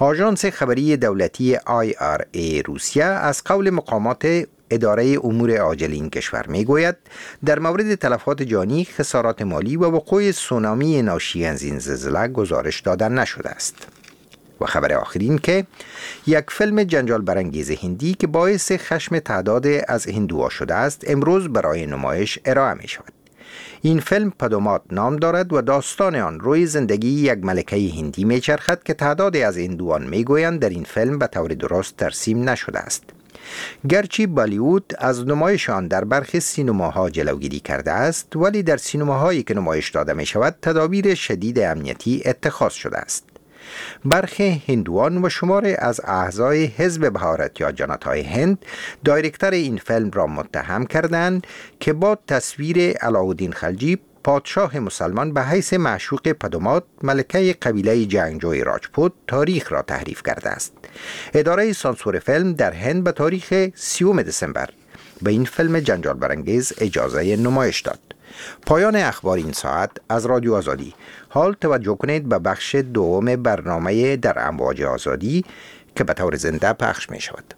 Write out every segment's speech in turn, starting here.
آژانس خبری دولتی IRA روسیه از قول مقامات اداره امور عاجل این کشور میگوید در مورد تلفات جانی، خسارات مالی و وقوع سونامی ناشی از این زلزله گزارش دادن نشده است. و خبر آخرین که یک فیلم جنجال برانگیز هندی که باعث خشم تعداد از هندوها شده است امروز برای نمایش ارائه می شود. این فیلم پدومات نام دارد و داستان آن روی زندگی یک ملکه هندی می چرخد که تعدادی از هندوان می گویند در این فیلم به طور درست ترسیم نشده است. گرچه بالیوود از نمایش آن در برخی سینماها جلوگیری کرده است، ولی در سینماهایی که نمایش داده می شود تدابیر شدید امنیتی اتخاذ شده است. برخی هندوان و شماری از اعضای حزب بهارت یا جنتای هند دایرکتر این فیلم را متهم کردند که با تصویر علاءالدین خلجی پادشاه مسلمان به حیث معشوق پدومات ملکه قبیله جنگجوی راجپوت تاریخ را تحریف کرده است. اداره سانسور فیلم در هند به تاریخ 30 دسامبر به این فیلم جنجال برانگیز اجازه نمایش داد. پایان اخبار این ساعت از رادیو آزادی. حال توجه کنید به بخش دوم برنامه در امواج آزادی که به طور زنده پخش می شود.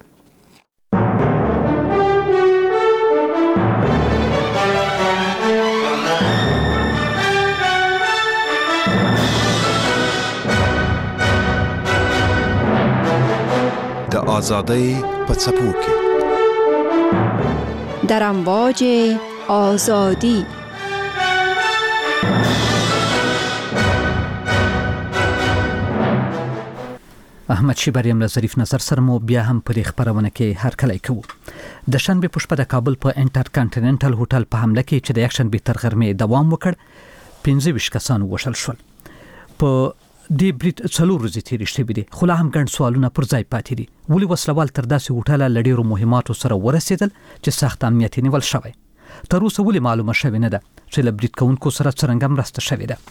د آزادی په څپو کې در امواج آزادی. احمد شیبریم له ظریف نظر سره مو بیا هم په دې خبرونه کې هرکلی کوو. د شنبې په شپه د کابل په انټر کانټیننټل هوټل په حمله کې چې د یک شنبې تر غرمې دوام وکړ 25 کسان ووژل شول. په دې برید 4 ورځې تېرې شوې دي، خو لا هم ګڼ سوالونه پر ځای پاتې دي. ولې وسلوال تر داسې هوټله له ډېرو مهماتو سره ورسېدل چې سخت امنیت یې نیول شوی؟ تر اوسه ولې معلومه شوې نه ده چې له برید کوونکو سره څرنګه مرسته شوې ده؟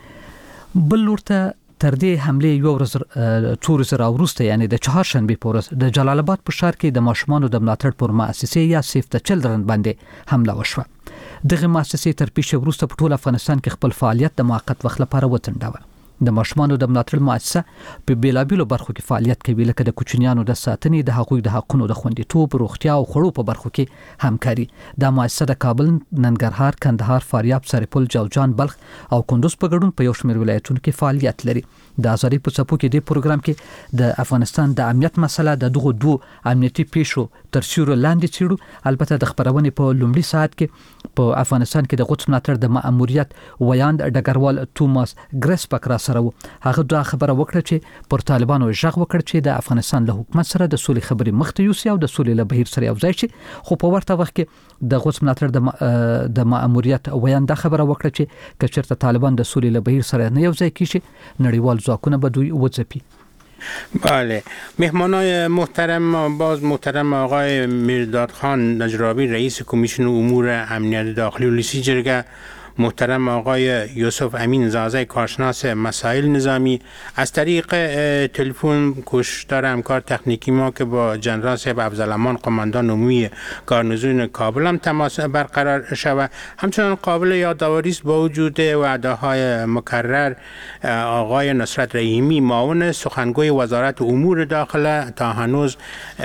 بل لور ته تر دې حملې یو ورځ 2 ورځې راوروسته، یعنی د چهارشنبې په ورځ د جلال آباد په ښار کې د ماشومانو د ملاتړ پر مؤسسې یا سیف د چلډرن باندې حمله وشوه. دغه مؤسسې تر پیښې وروسته په ټول افغانستان کې خپل فعالیت د موقت وخت لپاره وتنډاوه. د ماشومانو د ملاتړ مؤسسه په بیلابیلو برخو کې فعالیت کوي، لکه د کوچنیانو د ساتنې، د هغوی د حقونو د خوندیتوب، روغتیا او خوړو په برخو کې همکاري. دا مؤسسه د کابل، ننګرهار، کندهار، فاریاب، سرپل، جوزجان، بلخ او کندوز په ګډون په یو شمېر ولایتونو کې فعالیت لري. د آزادۍ په څپو کې د پروګرام کې د افغانستان د امنیت مسله د دغو دوه امنیتي پیښو تر سیوري لاندې څېړو. البته د خبرونې په لومړي ساعت کې په افغانستان کې د قدس ملاتړ د مأموریت ویاند ډګروال توماس ګریسپک را سره و. هغه دا خبره وکړه چې پر طالبانو ژغ وکړ چې د افغانستان له حکومت سره د سولې خبرې مخته یوسي او د سولې له بهیر سره یوځای شي. خو په ورته وخت کې د قدس ملاتړ د مأموریت ویاند دا خبره وکړه چې که چېرته طالبان د سولې له بهیر سره نه یوځای کیږي نړیوال ځواکونه به دوی وځپي. بله، مهمانای محترم، باز محترم آقای میرداد خان نجرابی رئیس کمیسیون امور امنیت داخلی و لیسی جرگه، محترم آقای یوسف امین زازه کارشناس مسائل نظامی، از طریق تلفن کشتار همکار تکنیکی ما که با جنرال صاحب افضلامان قماندان عمومی گارنیزون کابل هم تماس برقرار شود. همچنان قابل یادآوری است با وجود وعده‌های مکرر آقای نصرت رحیمی معاون سخنگوی وزارت امور داخله تا هنوز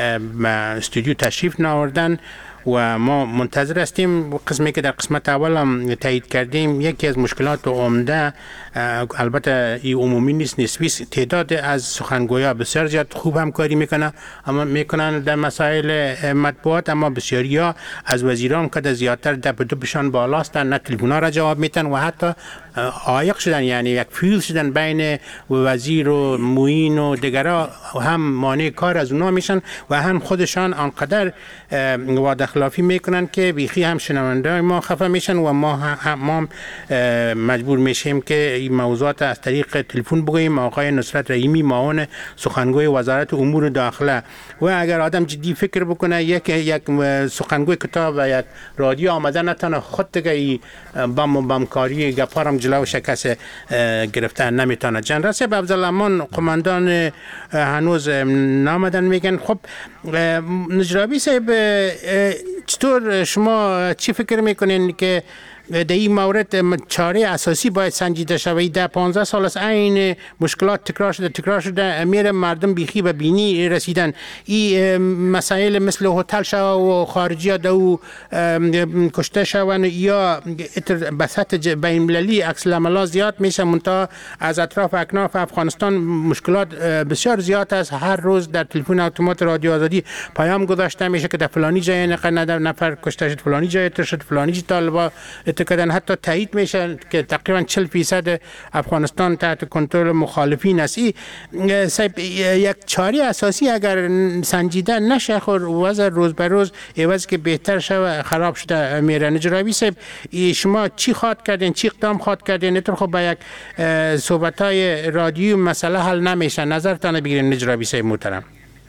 استودیو تشریف نآوردن و ما منتظر هستیم. قسمی که در قسمت اول هم تایید کردیم، یکی از مشکلات عمده، البته این عمومی نیست، نسبی، تعداد از سخنگویا بسیار زیاد خوب همکاری میکنن در مسائل مطبوعات، اما بسیاریا از وزیران که زیادتر دپشان بالاستن، نه تلفن‌ها را جواب میتن و حتی عایق شدن، یعنی یک فیل شدن بین وزیر و معین و دیگرها، هم مانع کار از اونا میشن و هم خودشان آنقدر وعده خلافی میکنن که بیخی هم شنونده ما خفه میشن و ما مجبور میشیم که این موضوعات از طریق تلفن بگوییم. آقای نصرت رحیمی معاون سخنگوی وزارت امور داخله، و اگر آدم جدی فکر بکنه یک سخنگوی کتاب و یک رادیو آمده نتونه خود دیگه بمکاری گپارم جلو شکست گرفتن نمیتونه. جنرال صاحب افضلامان قماندان هنوز نامدن، میگن خب نجرابی صاحب چطور شما چی فکر میکنین که در این مورد چاره اساسی باید سنجیده شود؟ در 15 سال از این مشکلات تکرار شده میره مردم بیخی به بینی رسیدن. این مسائل مثل هتل شو و خارجی دو کشته شون یا بساط بین المللی عکس العملات زیاد میشه، منتها از اطراف اکناف افغانستان مشکلات بسیار زیاد است. هر روز در تلفن اتومات رادیو آزادی پیام گذاشته میشه که در فلانی جای نفر کشته شد، فلانی جای ترشد، فلانی جای طالبا کردن. حتی تایید میشه که تقریبا 40% افغانستان تحت کنترل مخالفین است. یک چاره اساسی اگر سنجیده نشه خود وضع روز به روز عوض که بهتر شود خراب شده میره. نجرابی صاحب شما چی خواد کردین، چی اقدام خواد کردین؟ اینطور خب با یک صحبت‌های رادیو مسئله حل نمیشه. نظرتان بگیرین نجرابی صاحب محترم.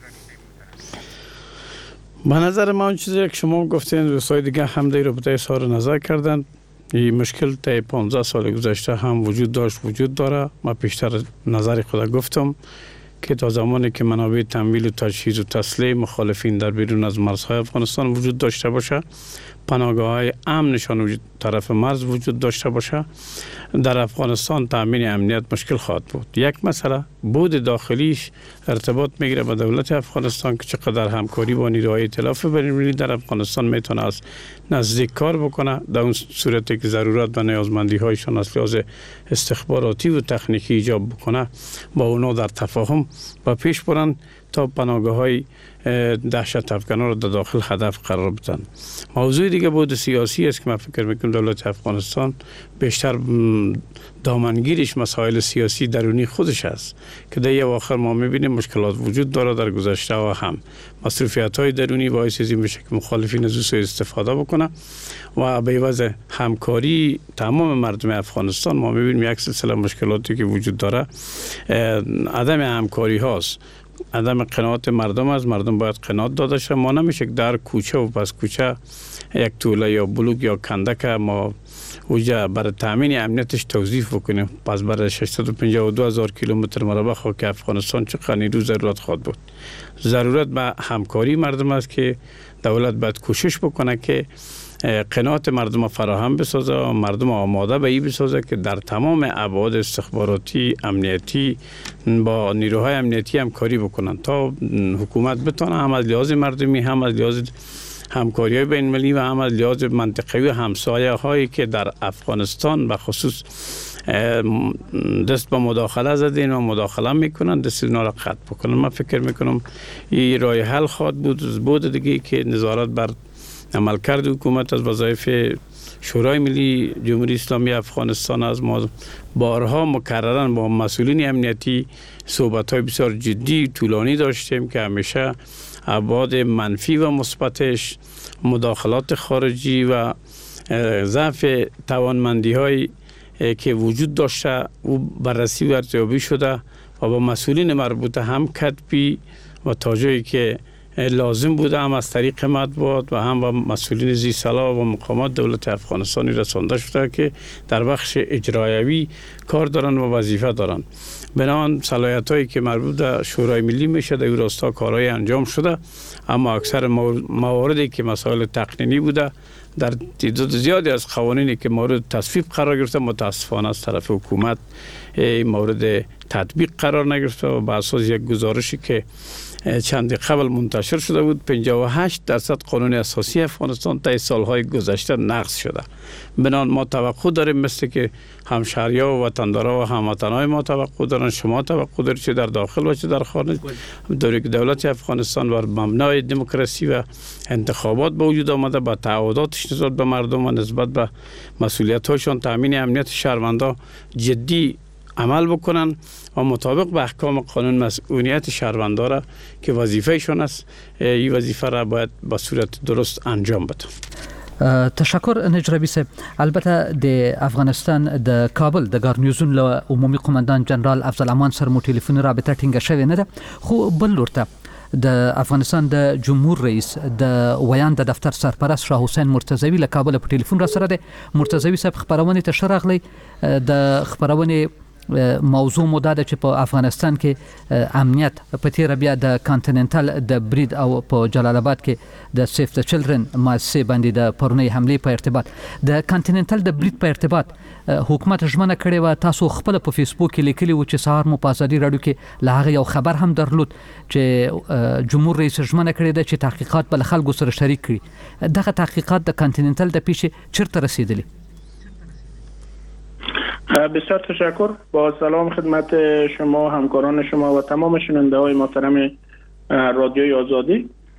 به نظر من اون چیزی که شما گفتین دوستای دیگه هم در رابطه اظهار نظر کردن. این مشکل تا 15 سال گذشته هم وجود داره. ما پیشتر نظر خود گفتم که تا زمانی که منابع تمویل و تجهیز و تسلیح مخالفین در بیرون از مرزهای افغانستان وجود داشته باشه، پناهگاه‌های امنشان وجود طرف مرز وجود داشته باشه، در افغانستان تامین امنیت مشکل خواهد بود. یک مسئله بود داخلیش ارتباط میگیره با دولت افغانستان که چقدر همکاری با نیروهای ائتلاف بین‌المللی در افغانستان میتونه از نزدیک کار بکنه، در اون صورتی که ضرورت و نیازمندی هایشان از لحاظ استخباراتی و تکنیکی ایجاب بکنه با اونا در تفاهم و پیش برن تا پناهگاه‌های دهشت افغانان را در داخل هدف قرار بدن. موضوع دیگه بود سیاسی است که من فکر میکنم دولت افغانستان بیشتر دامنگیرش مسائل سیاسی درونی خودش است که در اواخر ما میبینیم مشکلات وجود داره در گذشته و هم مصروفیت‌های درونی باعث این میشه که مخالفین از سوء استفاده بکنه و به عوض همکاری تمام مردم افغانستان ما میبینیم یک سلسله مشکلاتی که وجود داره عدم همکاری هاست. عدم قناعت مردم است. مردم باید قناعت داده شد. ما نمیشه که در کوچه و پس کوچه یک توله یا بلوک یا کندک ما اوجا برای تامین امنیتش توظیف بکنیم. پس برای 652,000 کیلومتر مربع خاک افغانستان چقدر نیرو ضرورت خواهد بود. ضرورت به همکاری مردم است که دولت باید کوشش بکنه که قناعت مردم فراهم بسازه و مردم آماده به این بسازه که در تمام ابعاد استخباراتی امنیتی با نیروهای امنیتی همکاری بکنن تا حکومت بتونه هم از لحاظ مردمی هم از لحاظ همکاری‌های بین‌المللی و هم از لحاظ منطقه‌ای و همسایه هایی که در افغانستان به خصوص دست به مداخله زدین و مداخله میکنن دست اونا را قطع بکنن. من فکر میکنم این راه حل خواهد بود دیگه که نظارت بر عملکرد حکومت از وظایف شورای ملی جمهوری اسلامی افغانستان از ما بارها مکرراً با مسئولین امنیتی صحبت‌های بسیار جدی طولانی داشتیم که همیشه ابعاد منفی و مثبتش مداخلات خارجی و ضعف توانمندی‌های که وجود داشته او بررسی و ارزیابی شده و با مسئولین مربوطه هم کتبی و تا جایی که لازم بوده هم از طریق مطبوعات و هم با مسئولین ذی صلاح و مقامات دولت افغانستانی رسانده شده که در بخش اجرایی کار دارن و وظیفه دارن. بنابراین صلاحیت‌هایی که مربوط به شورای ملی میشه در راستا کارهای انجام شده، اما اکثر مواردی که مسائل تقنینی بوده در تعداد زیادی از قوانینی که مورد تصویب قرار گرفته متاسفانه از طرف حکومت مورد تطبیق قرار نگرفته و به اساس یک گزارشی که چند قبل منتشر شده بود 58% قانون اساسی افغانستان طی سالهای گذشته نقض شده. بنابراین ما توقع داریم مثل که همشهری‌ها و وطندارا و هموطنان ما توقع دارن، شما توقع دارید چه در داخل و چه در خارج داره که دولت افغانستان بر مبنای دموکراسی و انتخابات به وجود آمده با تعهداتش نسبت به مردم و نسبت به مسئولیت‌هاشون تامین امنیت شهروندان جدی عمل بکنن و مطابق به احکام قانون مسئولیت شهروندان را که وظیفهشون است این وظیفه را باید به صورت درست انجام بدن. تشکر نجرابی صاحب. البته د افغانستان د کابل د ګارنیزون له عمومي قومندان جنرال افضل امان سره مو ټلیفوني رابطه ټینګه شوې نه ده، خو بل لورته د افغانستان د جمهور رئیس د ویان د دفتر سرپرست شاه حسین مرتضوی له کابل په ټلیفون را سره ده. مرتضوی صاحب خبرونه ته شرغلی د خبرونه موضوع مو ده چې په افغانستان کې امنیت په تیر بیا د کانټیننټل د برید او په جلال آباد کې د سیف د چلډرن مؤسسه باندې د پرونی حمله په ارتباط د کانټیننټل د برید په ارتباط حکومت ژمنه کړې و. تاسو خپل په فیسبوک کې لیکلی و چې سهار مو په ازادي راډیو کې لاغه یو خبر هم درلود چې جمهور رئیس ژمنه کړې ده چې تحقیقات بل خلکو سره شریک کړي. دغه تحقیقات د کانټیننټل د پیښې چیرته رسیدلی؟ بسیار تشکر. با سلام خدمت شما، همکاران شما و تمام شنونده های محترم رادیوی آزادی.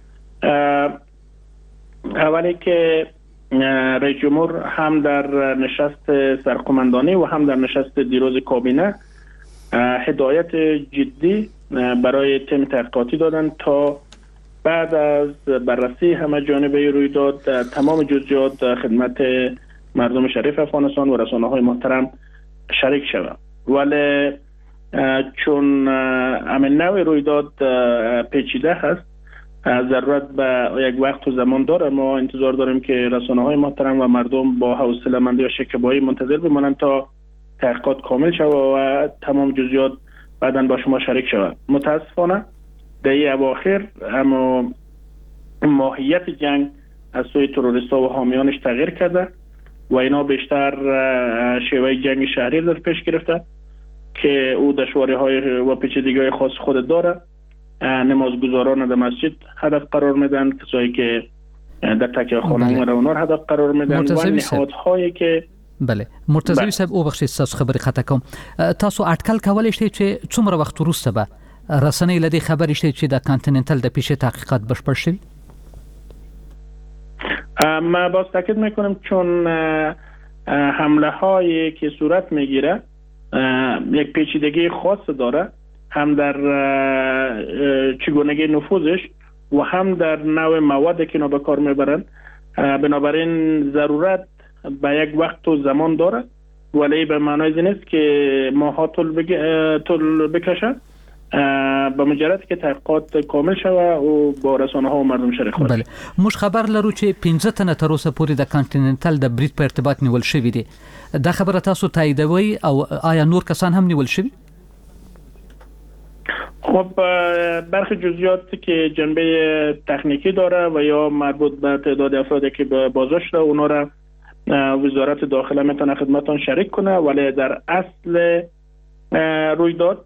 اولی که رئیس جمهور هم در نشست سرقماندانی و هم در نشست دیروز کابینه هدایت جدی برای تیم تحقیقاتی دادند تا بعد از بررسی همه جانبه رویداد تمام جزئیات خدمت مردم شریف افغانستان و رسانه‌های محترم شریک شود. ولی چون همین نوع رویداد پیچیده هست، ضرورت به یک وقت و زمان داره. ما انتظار داریم که رسانه‌های محترم و مردم با حوصله‌مندی و شکیبایی منتظر بمانند تا تحقیقات کامل شود و تمام جزئیات بعداً با شما شریک شود. متاسفانه در این اواخر اما ماهیت جنگ از سوی تروریست‌ها و حامیانش تغییر کرده و اینا بیشتر شیوه جنگ شهری در پیش گرفته که او دشواری‌های و پیچیدگی‌های خاص خود داره. نمازگزاران در مسجد هدف قرار میدن، کسایی که در تکیه خانه و اونها هدف قرار میدن و نهادهایی که بله. مرتضوی صاحب او بخشید تاسو خبري خطا کوم. تاسو اټکل کولای شئ چې څومره وخت وروسته به رسنۍ لدی خبرې شته چې د کانټیننټل د پیښې تحقیقات بشپړ شي؟ ما باز تاکید میکنم چون حمله هایی که صورت میگیره یک پیچیدگی خاص داره، هم در چگونگی نفوذش و هم در نوع موادی که اینا به کار میبرن. بنابراین ضرورت به یک وقت و زمان داره، ولی به معنای این نیست که ماها طول بکشه. به مجرد که تحقیقات کامل شوه او با رسانه ها و مردم شریک خورد. بله. موږ خبر لرو چې 15 تنه تر اوسه پورې د کانټیننټل د برید په ارتباط نیول شوی دي. دا خبره تاسو تاییدوي او آیا نور کسان هم نیول شوی؟ خب برخی جزئیاتی که جنبه تکنیکی داره و یا مربوط به تعداد افرادی که بازداشت شده اونا را وزارت داخله میتونه خدمتان شریک کنه، ولی در اصل رویداد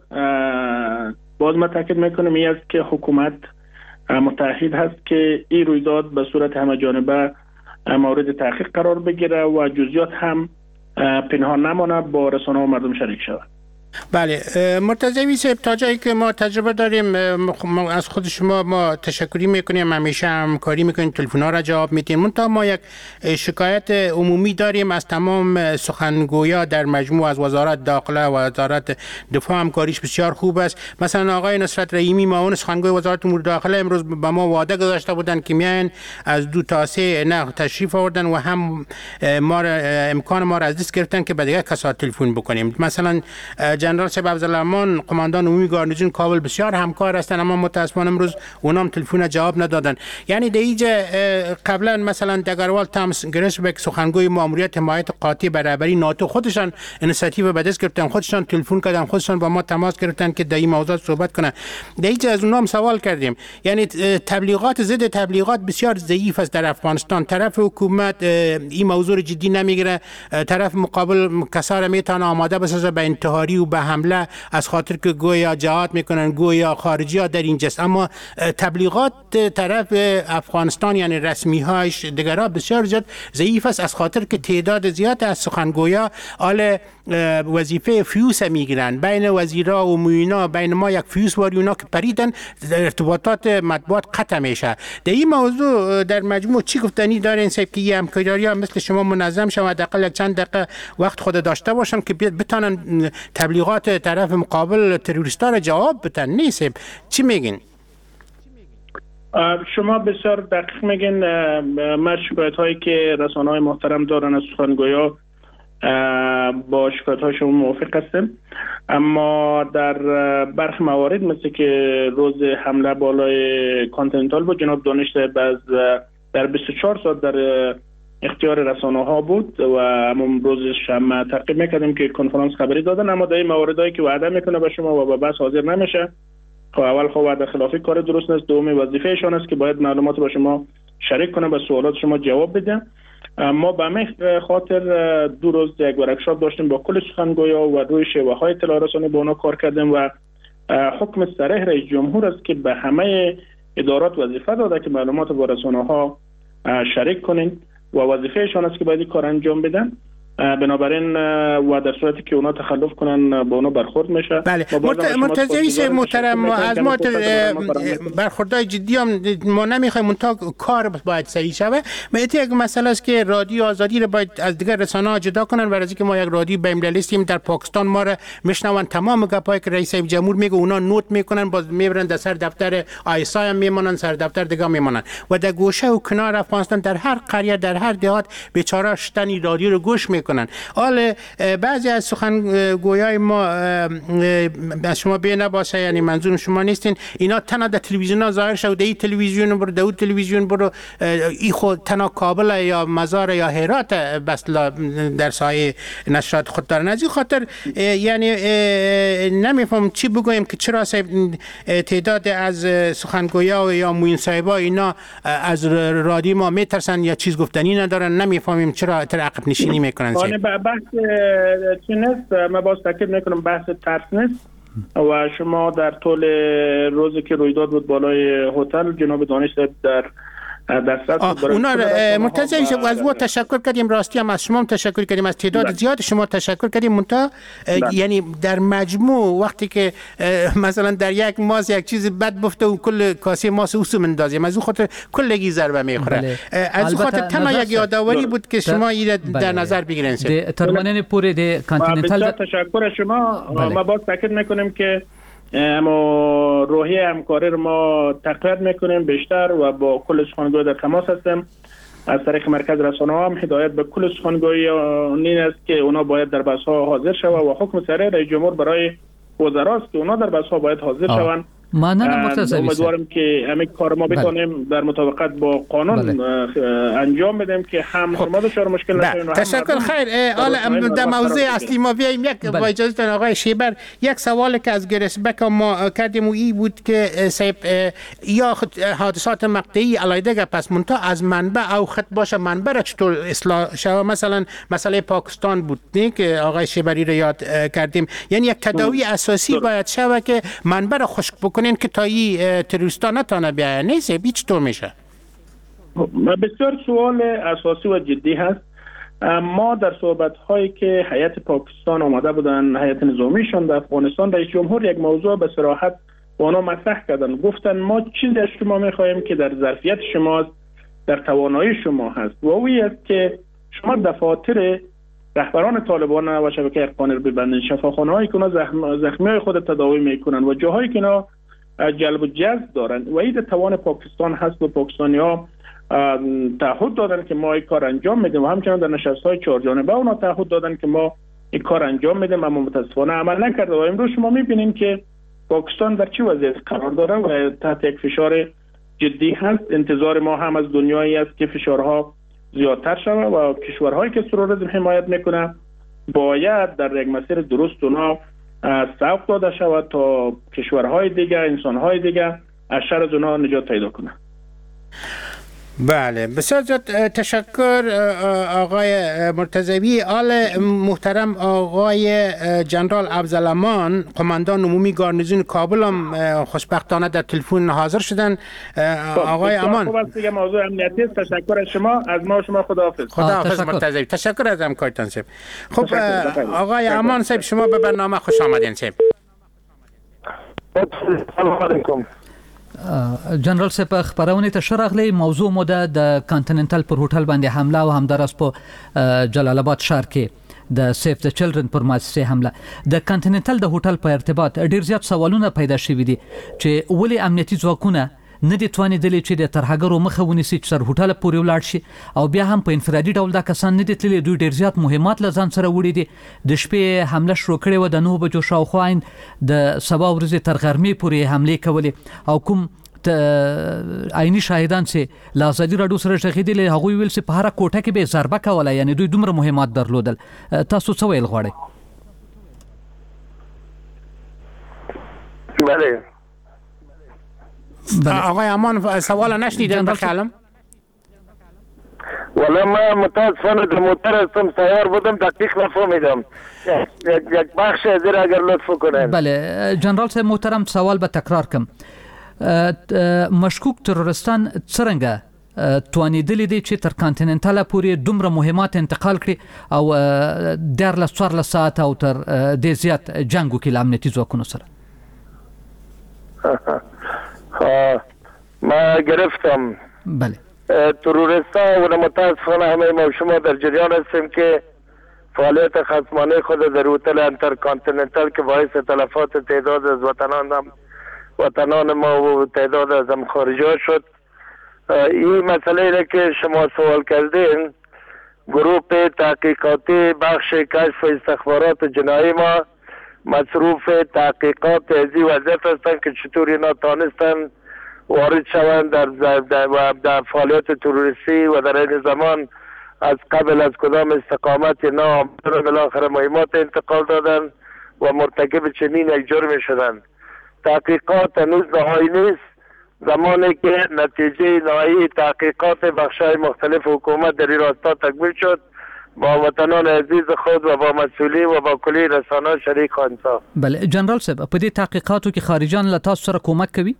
باز ما تاکید میکنم این است که حکومت متعهد هست که این رویداد به صورت همه جانبه مورد تحقیق قرار بگیره و جزئیات هم پنهان نمانه، با رسانه و مردم شریک شود. بله. مرتضوی صاحب، تا جایی که ما تجربه داریم از خود شما ما تشکری میکنیم، همیشه همکاری میکنیم، تلفن‌ها را جواب میدیم. منتها ما یک شکایت عمومی داریم از تمام سخنگویا در مجموع، از وزارت داخله و وزارت دفاع همکاریش بسیار خوب است. مثلا آقای نصرت رحیمی معاون سخنگوی وزارت امور داخله امروز با ما وعده گذاشته بودند که میاین از 2 تا 3 نه تشریف آوردن و هم ما امکان ما را از دست گرفتن که به دیگر کسا تلفن بکنیم. مثلا جنرال صاحب عبدالرحمن قماندان عمومی گارنیزون کابل بسیار همکار هستند، اما متاسفانه امروز اونام تلفن جواب ندادن. یعنی در اینجا قبلا مثلا دگروال تامس گریسبک سخنگوی ماموریت حمایت قاطع برابری ناتو خودشان اینیشیتیو به دست گرفتن، خودشان تلفن کردن، خودشان با ما تماس گرفتن که در این موضوع صحبت کنن. در اینجا از اونام سوال کردیم. یعنی تبلیغات ضد تبلیغات بسیار ضعیف است در افغانستان. طرف حکومت این موضوع جدی نمیگیره، طرف مقابل کسا میتونه آماده بسازه به انتحاری و به حمله از خاطر که گویا جهاد میکنن، گویا خارجی ها در اینجاست. اما تبلیغات طرف افغانستان یعنی رسمی هایش دیگرها بسیار زیاد ضعیف است، از خاطر که تعداد زیاد از سخنگویا آل وظیفه فیوس میگیرن. بین وزیرا و موینا بین ما یک فیوس واری اونا که پریدن، ارتباطات مطبوعات قطع میشه. در این موضوع در مجموع چی گفتنی دارین صاحب که این همکاری ها مثل شما منظم شود، حداقل یک چند دقیقه وقت خود داشته باشن که بتونن تبلیغات طرف مقابل تروریستا را جواب بدن؟ نیست. چی میگین؟ شما بسیار دقیق میگین. من شکایت هایی که رسانه های محترم دارن از سخنگویا با شکایت های شما موافق هستم، اما در برخی موارد مثل که روز حمله بالای کانتیننتال بود، جناب دانش در 24 ساعت در اختیار رسانه ها بود و امروزش هم تعقیب میکردیم که کنفرانس خبری دادن، اما در این مواردایی که وعده میکنه به شما و به بحث حاضر نمیشه، خب اول خب وعده خلافی کار درست نیست، دومی وظیفه ایشان است که باید معلومات با شما شریک کنه، به سوالات شما جواب بده. ما به همین خاطر 2 روز یک ورکشاپ داشتیم با کل سخنگویا و روی شیوه‌های اطلاع رسانی با اونا کار کردیم و حکم صریح رئیس جمهور است که به همه ادارات وظیفه داده که معلومات با رسانه‌ها شریک کنین و وظیفه ایشان است که باید کار انجام بدن. بنابراین و در صورتی که اونا تخلف کنن با اونا برخورد میشه. بله مرتضی محترم، از ما برخوردهای جدی هم ما نمیخوایم، تا کار باید صحیح شوه. یک مسئله است که رادیو آزادی رو باید از دیگر رسانه‌ها جدا کنن، برای اینکه ما یک رادیو بین‌المللی هستیم. در پاکستان ما رو میشنون، تمام گپایی که رئیس جمهور میگه اونا نوت میکنن، باز میبرن در سر دفتر آیسای هم میمونن، سر دفتر دیگه میمونن و در گوشه و کنار افغانستان در هر قریه در هر دهات بیچاره شتن رادیو رو گوش کنن. حال بعضی از سخنگویای ما از شما بی نباشه، یعنی منظور شما نیستین، اینا تنها در تلویزیون ها ظاهر شد، این تلویزیون برو، دو تلویزیون برو، ای خود تنها کابل یا مزار یا هرات بس در سایه نشرات خود دارن. از این خاطر یعنی نمیفهم چی بگویم که چرا تعداد از سخنگویا یا موین صاحبا اینا از رادیو ما میترسن یا چیز گفتنی ندارن، نمیفهمیم چرا تر عقب نشینی میکنن. بحث چی نیست، من باز تاکید میکنم بحث ترس نیست و شما در طول روزی که رویداد بود بالای هتل جناب دانش در اونا مرتضی از ما تشکر کردیم، راستی هم از شما تشکر کردیم، از تعداد زیاد شما تشکر کردیم، منتها یعنی در مجموع وقتی که مثلا در یک ماس یک چیز بد بفته و کل کاسه ماس اوسو مندازیم، از اون خاطر کلگی ضربه میخوره. از اون خاطر تنها یک یادآوری بود که شما این در نظر بگیرین. ترمنن پوره د کانتیننتال تشکر شما. ما باز تاکید میکنیم که اما روحیه همکاری رو ما تقویت میکنیم بیشتر و با کل سخنگوی در تماس هستیم. از طریق مرکز رسانه ها هم هدایت به کل سخنگوی این است که اونا باید در بحث ها حاضر شوند و حکم صریح رئیس جمهور برای وزراست که اونا در بحث ها باید حاضر شوند. امیدوارم که همین کار ما بکنیم در مطابقت با قانون انجام بدیم که هم شما دچار مشکل نشین. تشکر. خیر، حالا در موضوع اصلی ما بیایم. یک با اجازهتون آقای شیبر، یک سوالی که از گرسبک ما کردیم و این بود که صاحب یا حادثات مقطعی علایده پس منتها از منبع او خط باشه، منبع را چطور اصلاح شوه؟ مثلا مسئله پاکستان بود نه که آقای شیبری رو یاد کردیم، یعنی یک تداوی اساسی باید شوه که منبع را خشک بکنین که تایی تروریستا نتانه بیاید. نیست بیچ طور میشه؟ بسیار سوال اساسی و جدی هست. ما در صحبت هایی که هیئت پاکستان آمده بودن، هیئت نظامیشون در افغانستان، رئیس جمهور یک موضوع به صراحت با اونا مطرح کردن، گفتن ما چیزی از شما میخواهیم که در ظرفیت شماست، در توانایی شما هست و اوی است که شما دفاتر رهبران طالبان و شبکه اخوانی رو ببندین، شفاخانه هایی که اونا زخمی های خود تداوی میکنن و جاهایی که اونا جلب و جذب دارن و این توان پاکستان هست و پاکستانی ها تعهد دادن که ما این کار انجام میدیم و همچنان در نشست های 4 جانبه اونا تعهد دادن که ما این کار انجام میدیم، اما متاسفانه عمل نکرده و امروز شما میبینیم که پاکستان در چه وضعیت قرار داره و تحت یک فشار جدی هست. انتظار ما هم از دنیایی است که فشارها زیادتر شود و کشورهایی که تروریسم حمایت میکنه باید در یک مسیر درست اونا سوق داده شود تا کشورهای دیگه، انسانهای دیگه از شر از اونا نجات پیدا کنه. بله، بسیار زیاد تشکر آقای مرتضوی. آل محترم آقای جنرال افضل امان، قماندان عمومی گارنیزون کابل هم خوشبختانه در تلفن حاضر شدن. آقای امان، خوب است دیگه، موضوع امنیتی است. تشکر از شما، از ما شما خداحافظ. خداحافظ مرتضوی. تشکر از همکارتان صاحب. خب آقای امان صاحب، شما به برنامه خوش آمدین صاحب. سلام علیکم. جنرال صاحب، خبرونه ته شرغلی موضوع مو د کانټیننټل پر هوټل باندې حمله او همدارس په جلال آباد ښار کې د سیف د چلډرن پر مؤسسه حمله. د کانټیننټل د هوټل په ارتباط ډیر زیات سوالونه پیدا شوي دي چې ولې امنیتي ځواکونه نه دي توانېدلي چې د ترهګرو مخه ونیسي چې تر هوټل پورې ولاړ شي، او بیا هم په انفرادي ډول دا کسان نه دي تللي. دوی ډیر زیات مهمات له ځان سره وړي دي. د شپې حمله شروع کړې وه، د 9 بجو شاوخوا د سبا ورځې تر غرمې پورې حملې کولې او کوم عیني شاهدان چې له ازادي راډیو سره شخېدل هغوی ویل چې په هر کوټه کې به ضربه کوله، یعنی دوی دومره مهمات درلودل. تاسو څه ویل غواړئ؟ بله آقای امان سوال نشنیدن بکلم؟ ولی ما متاسفانه در موتر هستم، سوار بودم، دقیق نفهمیدم. یک بخش از این اگر لطف کنن. بله جنرال صاحب محترم، سوال به تکرار کم. مشکوک ترورستان څرنګه توانیدلی دي چې تر کانټیننټال پورې دومره مهمات انتقال کړي او 14 ساعت او تر دې زیات جنگ وکړي له امنیتي ځواکونو سره؟ ما گرفتم. بله ترورستان و متاسفانه همه ما شما در جریان هستیم که فعالیت خصمانه خود در هتل انترکانتیننتال که باعث تلفات تعداد از وطنان ما و تعداد از هم خارجی شد. این مسئله را که شما سوال کردین، گروه تحقیقاتی بخش کشف استخبارات جنایی ما مصروف تحقیقات از این وضعیت هستند که چطور اینا تانستن وارد شوند در فعالیت تروریستی و در این زمان از قبل از کدام استقامت اینا بالاخره مهمات انتقال دادن و مرتکب چنین یک جرم شدند. تحقیقات هنوز نهایی نیست. زمانی که نتیجه نهایی تحقیقات بخش‌های مختلف حکومت در این راستا تکمیل شد، با وطنان عزیز خود و با مسئولین و با کلی رسانه‌ها شریک خواهند ساخت. بله جنرال صاحب، په دې تحقیقاتو کې خارجان له تاسو سره کومک کوي؟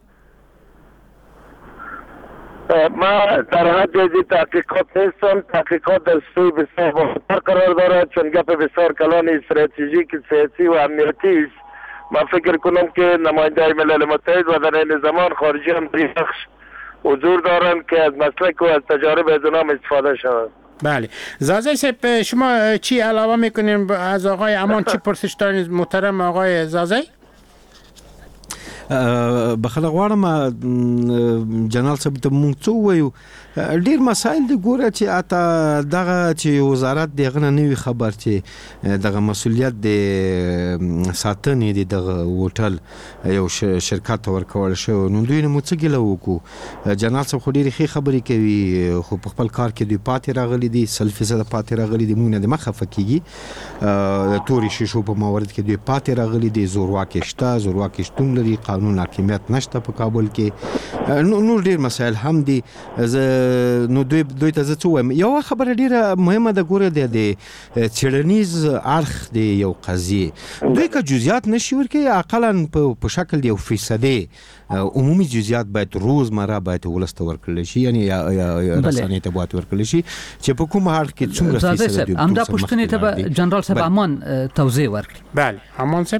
ما در حد از تحقیقات نیستم. تحقیقات در سوی بسیار بالاتر قرار دارد، چون گپ بسیار کلان استراتژیک سیاسی و امنیتی است. ما فکر کنم که نماینده ملل متحد و در این زمان خارجی هم در بخش حضور دارند که از مسلک و از تجارب از اونها استفاده شود. بله زازی صاحب، شما چی علاوه میکنین از آقای امان؟ چی پرسش دارین محترم آقای زازی؟ بخله غواړم جنرال صاحب ته مونږ څه ووایو. ډیر مسایل دي ګوره چې اته دغه چې وزارت دغه نه نوي خبر چې دغه مسؤلیت د ساتنې د دغه هوټل یو شرکت ورکول شو، نو دوی نه څه ګیله وکړو. جنرال صاحب خو ډېرې ښې خبرې کوي، خو په خپل کار کې دوی پاتې راغلي دي، 100% پاتې راغلي دي. مونږ نه د مخه فکیږي تورې شیشو په مورد کې دوی پاتې راغلي دي. زورواکي شته، زورواکي شتون لري، قانون حاکمیت نشته په کابل کې، نور ډیر مسایل هم دي. نو دوی ته زه څه وایم؟ یو خبره ډیره مهمه ده ګوره، د څېړنیز اړخ د یو قضیې دوی که جزئیات نشي ورکوي، اقلا په شکل د 1% عمومي جزئیات باید روزمره باید ولس ته ورکړل شي، یعنی رسنۍ ته باید ورکړل شي چې په کوم حال کې څومره فیصد دوی همدا پوښتنې ته به جنرال صاحب امان توضیح ورکړي. بله امان صاحب.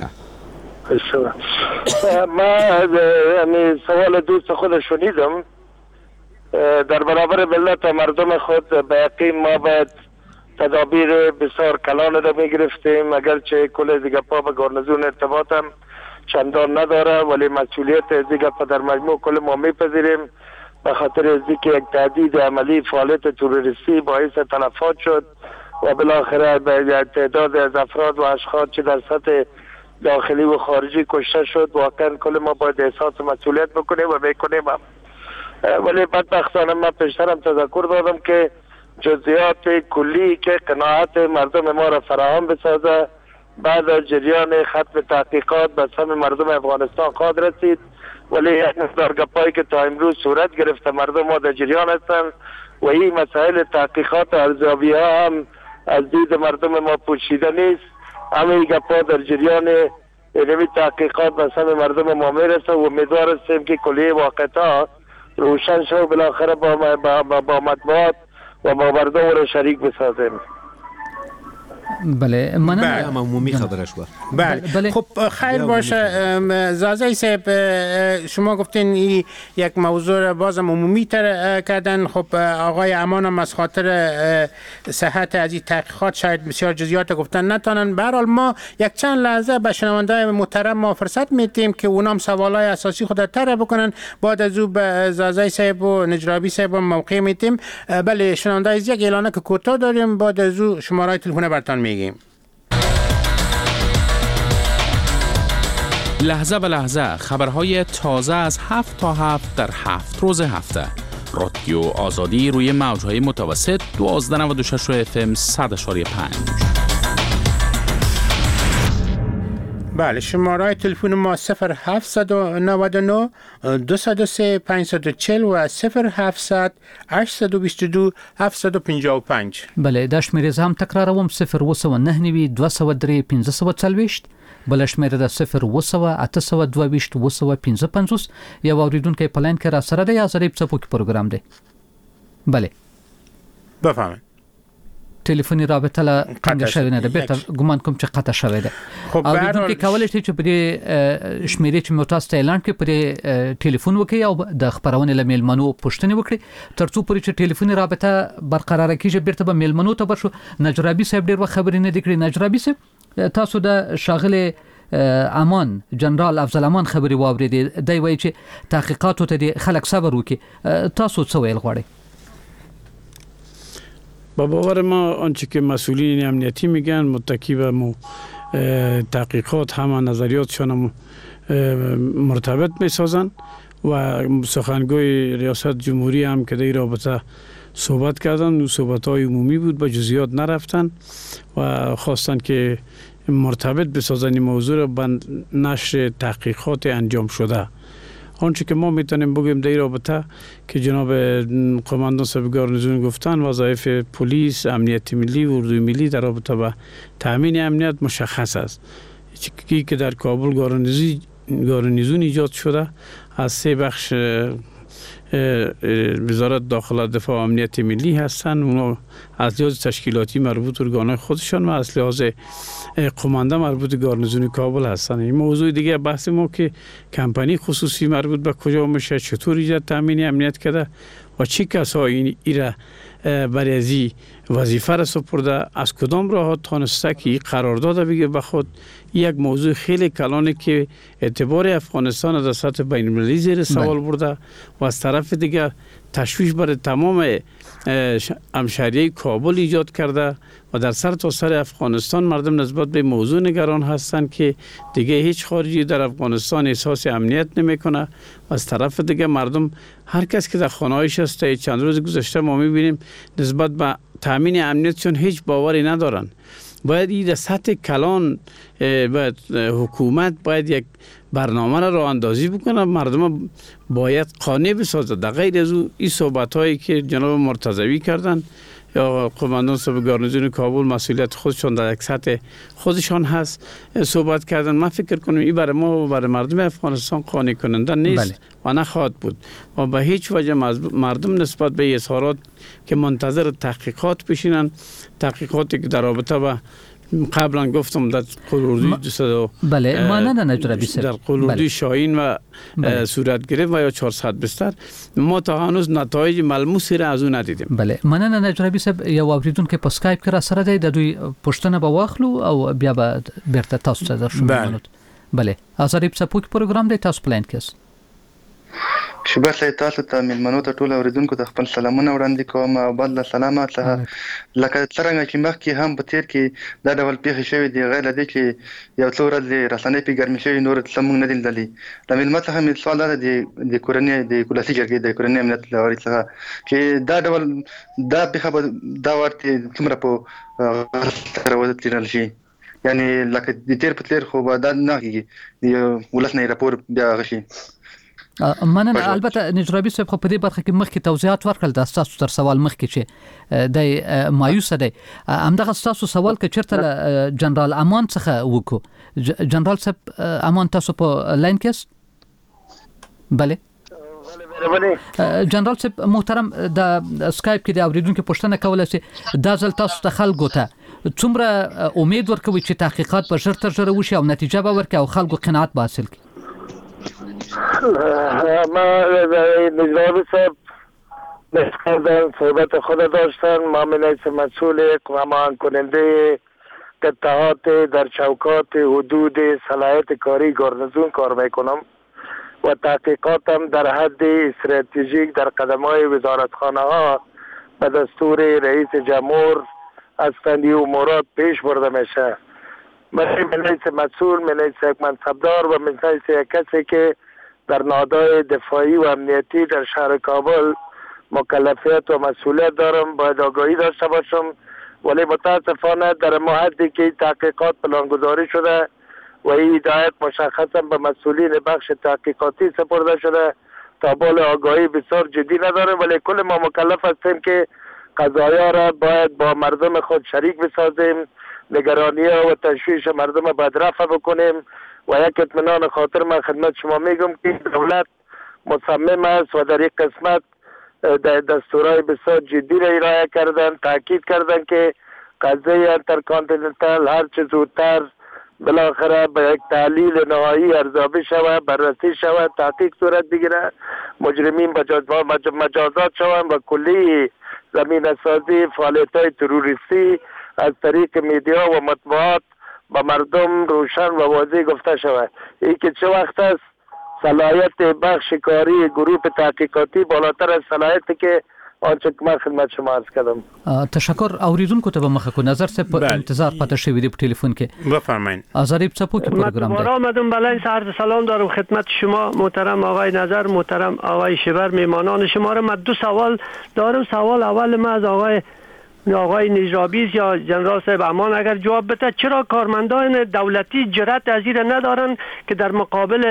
ما سوال دوست خود شنیدم. در برابر ملت و مردم خود به یقین ما باید تدابیر بسیار کلان را میگرفتیم، اگرچه کل دیگه پا به گارنزون ارتباط هم چندان نداره، ولی مسئولیت از دیگه پا در مجموع کل ما میپذیریم، به خاطر از که یک تهدید عملی فعالیت تروریستی باعث تلفات شد و بالاخره به تعداد از افراد و اشخاص چه در سطح داخلی و خارجی کشته شد. واقعا کل ما باید احساس مسئولیت بکنیم و میکنیم. ولی بدبختانه من پیشترم تذکر دادم که جزئیات کلی که قناعت مردم ما را فراهم بسازه بعد از جریان ختم تحقیقات به سهم مردم افغانستان خواهد رسید. ولی یک مقدار گپایی که تا امروز صورت گرفته مردم ما در جریان هستند و این مسائل تحقیقات ارزیابی ها هم از دید مردم ما پوشیده نیست. همه گپا در جریان علمی تحقیقات به سهم مردم ما میرسه و امیدوار هستیم که کلیه واقعیت‌ها روشن شو بالاخره با مطبوعات و با مردم را شریک بسازیم. بله منم عمومی خبره شو. بله خب خیر باشه. زازی صاحب شما گفتین این یک موضوع بازم عمومی تر کردن. خب آقای امان هم از خاطر صحت از این تحقیقات شاید بسیار جزئیات گفتن نتونن. به هر حال ما یک چند لحظه به شنونده‌های محترم ما فرصت میدیم که اونام سوالای اساسی خود طرح بکنن، بعد از او به زازی صاحب و نجرابی صاحب موقع میدیم. بله شنونده از یک اعلانه که کوتاه داریم، بعد از او شماره تلفن برتان میگیم. لحظه به لحظه خبرهای تازه از 7 تا 7 در 7 روز هفته. رادیو آزادی روی موجهای متوسط 1296 FM 100.5. بله، شماره تلفن ما 0799 203 540 و 0700 822 755. بله، دا شمیره هم تکراروم 029 203 540 بل شمیره دا 0 822 255 یا اوریدونکو په لاین کې را سره دی یا ضریب څپو کې پروګرام دی. بله بفهمید تلفنی رابطه لا څنګه شوی نه ده، بیرته ګومان کوم چې قطع شوی ده. خب اوریدونکو کولای شي چې په دې شمیرې چې موتاس ته اعلان کړي په ټلیفون وکړي او د خبرونه له میلمنو پوښتنه وکړي ترڅو پورې چې ټلیفوني رابطه برقرار کیږي. بیرته به میلمنو ته ورشو. نجرابي صاحب ډیر وخت خبرې نه دکړي. نجرابي صاحب تاسو د شاغله امان جنرال افضل امان خبري واوریدي، دی وایي چې تحقیقاتو ته د خلک صبر وکړي. تاسو څه ویل غواړئ؟ با باور ما آنچه که مسئولین امنیتی میگن متکی به تحقیقات همه نظریاتشان مرتبط میسازن و سخنگوی ریاست جمهوری هم که در رابطه صحبت کردن و صحبت‌های عمومی بود، به جزئیات نرفتن و خواستن که مرتبط بسازن موضوع را به نشر تحقیقات انجام شده. آنچه که ما میتونیم بگیم در رابطه که جناب قماندان صاحب گارنیزون گفتن وظایف پلیس، امنیت ملی و اردوی ملی در رابطه با تامین امنیت مشخص است. چیزی که در کابل گارنیزون ایجاد شده از 3 بخش وزارت داخله، دفاع و امنیت ملی هستند. اونا از لحاظ تشکیلاتی مربوط ارگانهای خودشان و از لحاظ قمانده مربوط گارنیزون کابل هستند. این موضوع دیگه بحث ما که کمپانی خصوصی مربوط به کجا میشه، چطور ایجاد تامین امنیت کرده و چه کسایی ایره برای ازی وظیفه را سپرده، از کدام راه تانسته که این قرارداد بگه به خود. یک موضوع خیلی کلانه که اعتبار افغانستان در سطح بین المللی زیر سوال برده و از طرف دیگه تشویش برای تمام همشهریه کابل ایجاد کرده و در سر تا سر افغانستان مردم نسبت به موضوع نگران هستند که دیگه هیچ خارجی در افغانستان احساس امنیت نمیکنه و از طرف دیگه مردم هر کس که در خانه‌هایش هسته چند روز گذشته ما میبینیم نسبت به تامین امنیتشون هیچ باوری ندارن. باید این در سطح کلان باید حکومت باید یک برنامه را راه اندازی بکنه، مردم باید قانع بسازه. در غیر از این صحبت هایی که جناب مرتضوی کردن یا قماندان صاحب گارنیزون کابل مسئولیت خودشان در یک سطح خودشان هست صحبت کردن، من فکر کنم این برای ما و برای مردم افغانستان قانع کننده نیست و نخواهد بود و به هیچ وجه مردم نسبت به اظهارات که منتظر تحقیقات بشینن، تحقیقاتی که در رابطه با قبلا گفتم در قلوردوی 200 بله ما نه نجربی سر در قلوردوی شاهین و صورت گرفت و یا 400 بستر ما تا هنوز نتایج ملموسی را از اون ندیدیم. بله مننه نجربی صاحب. یا اوریدون که په اسکایپ کې را سره دی د دوی پښتنه به واخلو او بیا به بیرته تاسو ته درشو. بله ازریب سپوک پروګرام دی تاسو پلان کړئ. شبه تاسو ته ملمنو ته ټول اوریدونکو ته خپل سلامونه وړاندې کوم او بل سلامات لکه څنګه چې مخکې هم په تیر کې دا ډول پیښې شوې دي، غیر دې چې یو څو ورځې رسنۍ په ګرمي شوې نور څه موږ نه دي لیدلي. د ملمت څخه مې سوال ده د کورنۍ د کلاسي جرګې د کورنۍ امنیت لوري څخه چې دا ډول دا پیښه دا ورته څومره په راوځي تلل شي، یعنی لکه د تیر په تیر خو دا نه کیږي د ولسنۍ راپور بیا غشي. مننه. البته نجرابي صاحب په دې برخه کې مخکې توضیحات ورکړل د تاسو تر سوال مخکې چې د مایوس دی. همدغه تاسو سوال کې چیرته جنرال امان څخه وکړو. جنرال صاحب امان تاسو په لاین کې؟ بله جنرال صاحب محترم، د اسکایپ کې د اوریدونکو پوښتنه کوله چې دا ځل تاسو ته خلکو ته څومره امید ورکوي چې تحقیقات به ژر تر ژره وشي او نتیجه به ورکړي او خلکو قناعت به حاصل کړي؟ ما نجرابی صاحب کردن صحبت خود داشتن. ما منیس مسئول قمامان کننده قطعات در چوکات حدود صلاحیت کاری گارنیزون کار میکنم و تحقیقاتم در حد استراتژیک در قدم‌های وزارتخانه ها به دستور رئیس جمهور از تندی امورات پیش برده میشه من حیث مسئول، من حیث یک منصبدار و من حیث یک کسی که در نهادهای دفاعی و امنیتی در شهر کابل مکلفیت و مسئولیت دارم، باید آگاهی داشته باشم. ولی متاسفانه در حدی که تحقیقات پلانگذاری شده و این هدایت مشخصا به مسئولین بخش تحقیقاتی سپرده شده، تا بال آگاهی بسیار جدی نداره. ولی کل ما مکلف هستیم که قضایا را باید با مردم خود شریک بسازیم، نگرانی و تشویش مردم باید رفع بکنیم. و یک اطمینان خاطر من خدمت شما میگم که دولت مصمم است و در یک قسمت دستورهای بسیار جدی را ارائه کردن، تاکید کردن که قضیه انترکانتیننتال هر چه زودتر بالاخره به یک تحلیل نهایی ارزیابی شود، بررسی شود، تحقیق صورت بگیره، مجرمین مجازات شوند و کلی زمینه سازی فعالیت‌های تروریستی از طریق میدیا و مطبوعات به مردم روشن و واضح گفته شود. این که چه وقت است صلاحیت بخش کاری گروه تحقیقاتی بالاتر از صلاحیتی که آنچه که من خدمت شما عرض کردم. تشکر. اوریدونکو ته به مخه کو نظر سے انتظار پاتې شوی دی په ټلیفون کې. بفرمایید. آزادی چپو کې پروګرام دی. آمدم بلای عرض سلام دارم خدمت شما محترم آقای نظر، محترم آقای شبر، میمانان شما را. من دو سوال دارم. سوال اول ما از آقای نجرابی یا جنرال صاحب امان اگر جواب بده، چرا کارمندان دولتی جرأت از این ندارن که در مقابل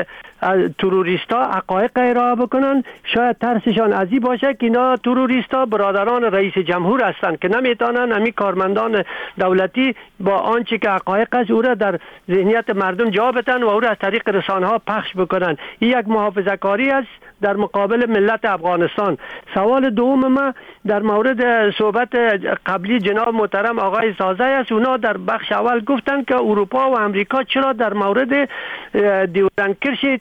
تروریستا حقایق ارائه بکنن؟ شاید ترسشان از این باشه که اینا تروریستا برادران رئیس جمهور هستند که نمیتونن همین کارمندان دولتی با آنچه که حقایق است او را در ذهنیت مردم جا بدن و او را از طریق رسانه ها پخش بکنن. این یک محافظه‌کاری است در مقابل ملت افغانستان. سوال دوم ما در مورد صحبت قبلی جناب محترم آقای سازه است. اونا در بخش اول گفتن که اروپا و امریکا چرا در مورد دیورنکرش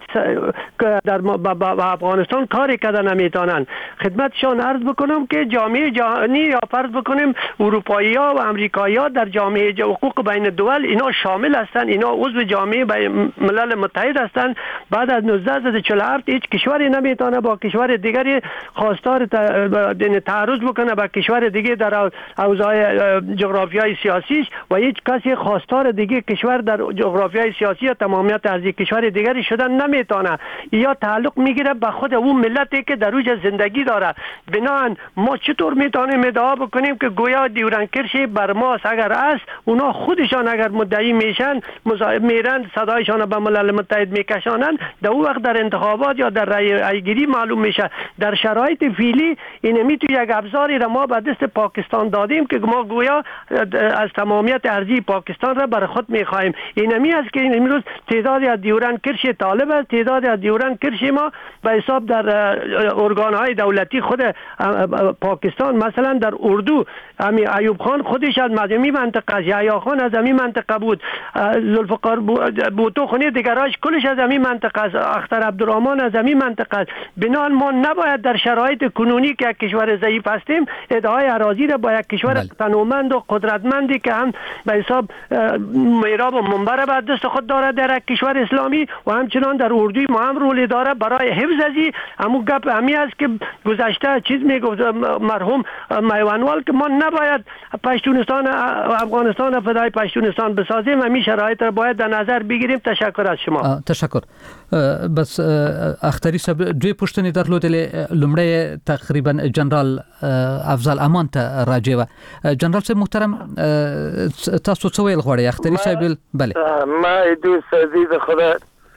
در افغانستان کاری کردن نمیتونن. خدمتشان عرض بکنم که جامعه جهانی یا فرض بکنیم اروپایی ها و امریکایی ها در جامعه حقوق بین الدول اینا شامل هستند، اینا عضو جامعه ملل متحد هستند. بعد از 1947 هیچ کشوری نمیتونه با کشور دیگری خواستار تعرض بکنه به کشور دیگه در اوضاع جغرافیای سیاسیش و هیچ کسی خواستار دیگه کشور در جغرافیای سیاسی یا تمامیت از کشور دیگری شدن نمیتونه. یا تعلق میگیره به خود اون ملتی که در اوج زندگی داره. بنابراین ما چطور میتونیم ادعا بکنیم که گویا دیورنکرش بر ماست؟ اگر است اونا خودشان اگر مدعی میشن میرن صدایشان به ملل متحد میکشانن، در اون وقت در انتخابات یا در رای گیری معلوم میشه. در شرایط فعلی اینمی تو یک ابزاری را ما به دست پاکستان دادیم که ما گویا از تمامیت ارضی پاکستان را بر خود میخواهیم. اینمی است که امروز تعدادی از دیورنکرش طالب است، تعدادی از دیورنکرش ما به حساب در ارگانهای دولتی خود پاکستان، مثلا در اردو ایوب خان خودش از مدنی منطقه است، یحیی خان از همین منطقه بود، ذوالفقار بوتو خونی دیگراش کلش از همین منطقه است، اختر عبدالرحمن از همین منطقه است. بنابراین ما نباید در شرایط کنونی که یک کشور ضعیف هستیم ادعای اراضی را با یک کشور تنومند و قدرتمندی که هم به حساب میراب و منبر به دست خود داره در یک کشور اسلامی و همچنان در اردوی ما هم رول داره برای حفظ ازی همون گپ همی است که گذشته چیز میگفت مرحوم میوانوال که ما نباید پشتونستان افغانستان فدای پشتونستان بسازیم. همین شرایط را باید در نظر بگیریم. تشکر از شما. تشکر. بس اختری صاحب دوی پوښتنې درلودلې. لومړی تقریبا جنرال افضل امان ته راجع و جنرال صاحب محترم تاسو څه ویل غواړئ؟ اختری صاحب بله. ما دوست عزیز خدا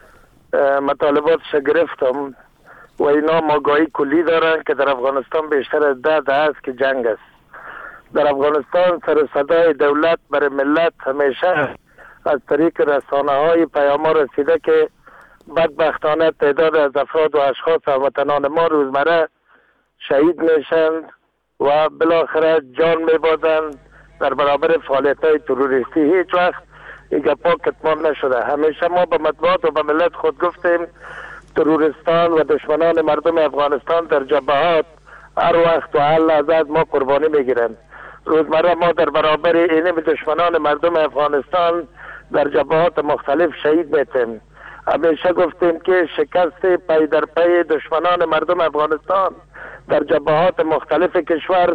مطالباتش گرفتم و اینا آگاهی کلی دارن که در افغانستان بیشتر از 10 است که جنگ است. در افغانستان سر صدای دولت برای ملت همیشه از طریق رسانه های پیام رسیده که بدبختانه تعداد از افراد و اشخاص هموطنان ما روزمره شهید میشند و بالاخره جان میبازند در برابر فعالیت های تروریستی. هیچ وقت این گپا کتمان نشده. همیشه ما به مطبوعات و به ملت خود گفتیم تروریستان و دشمنان مردم افغانستان در جبهات هر وقت و هر لحظه از ما قربانی میگیرند. روزمره ما در برابر این دشمنان مردم افغانستان در جبهات مختلف شهید میتیم. همیشه گفتیم که شکست پی در پی دشمنان مردم افغانستان در جبهات مختلف کشور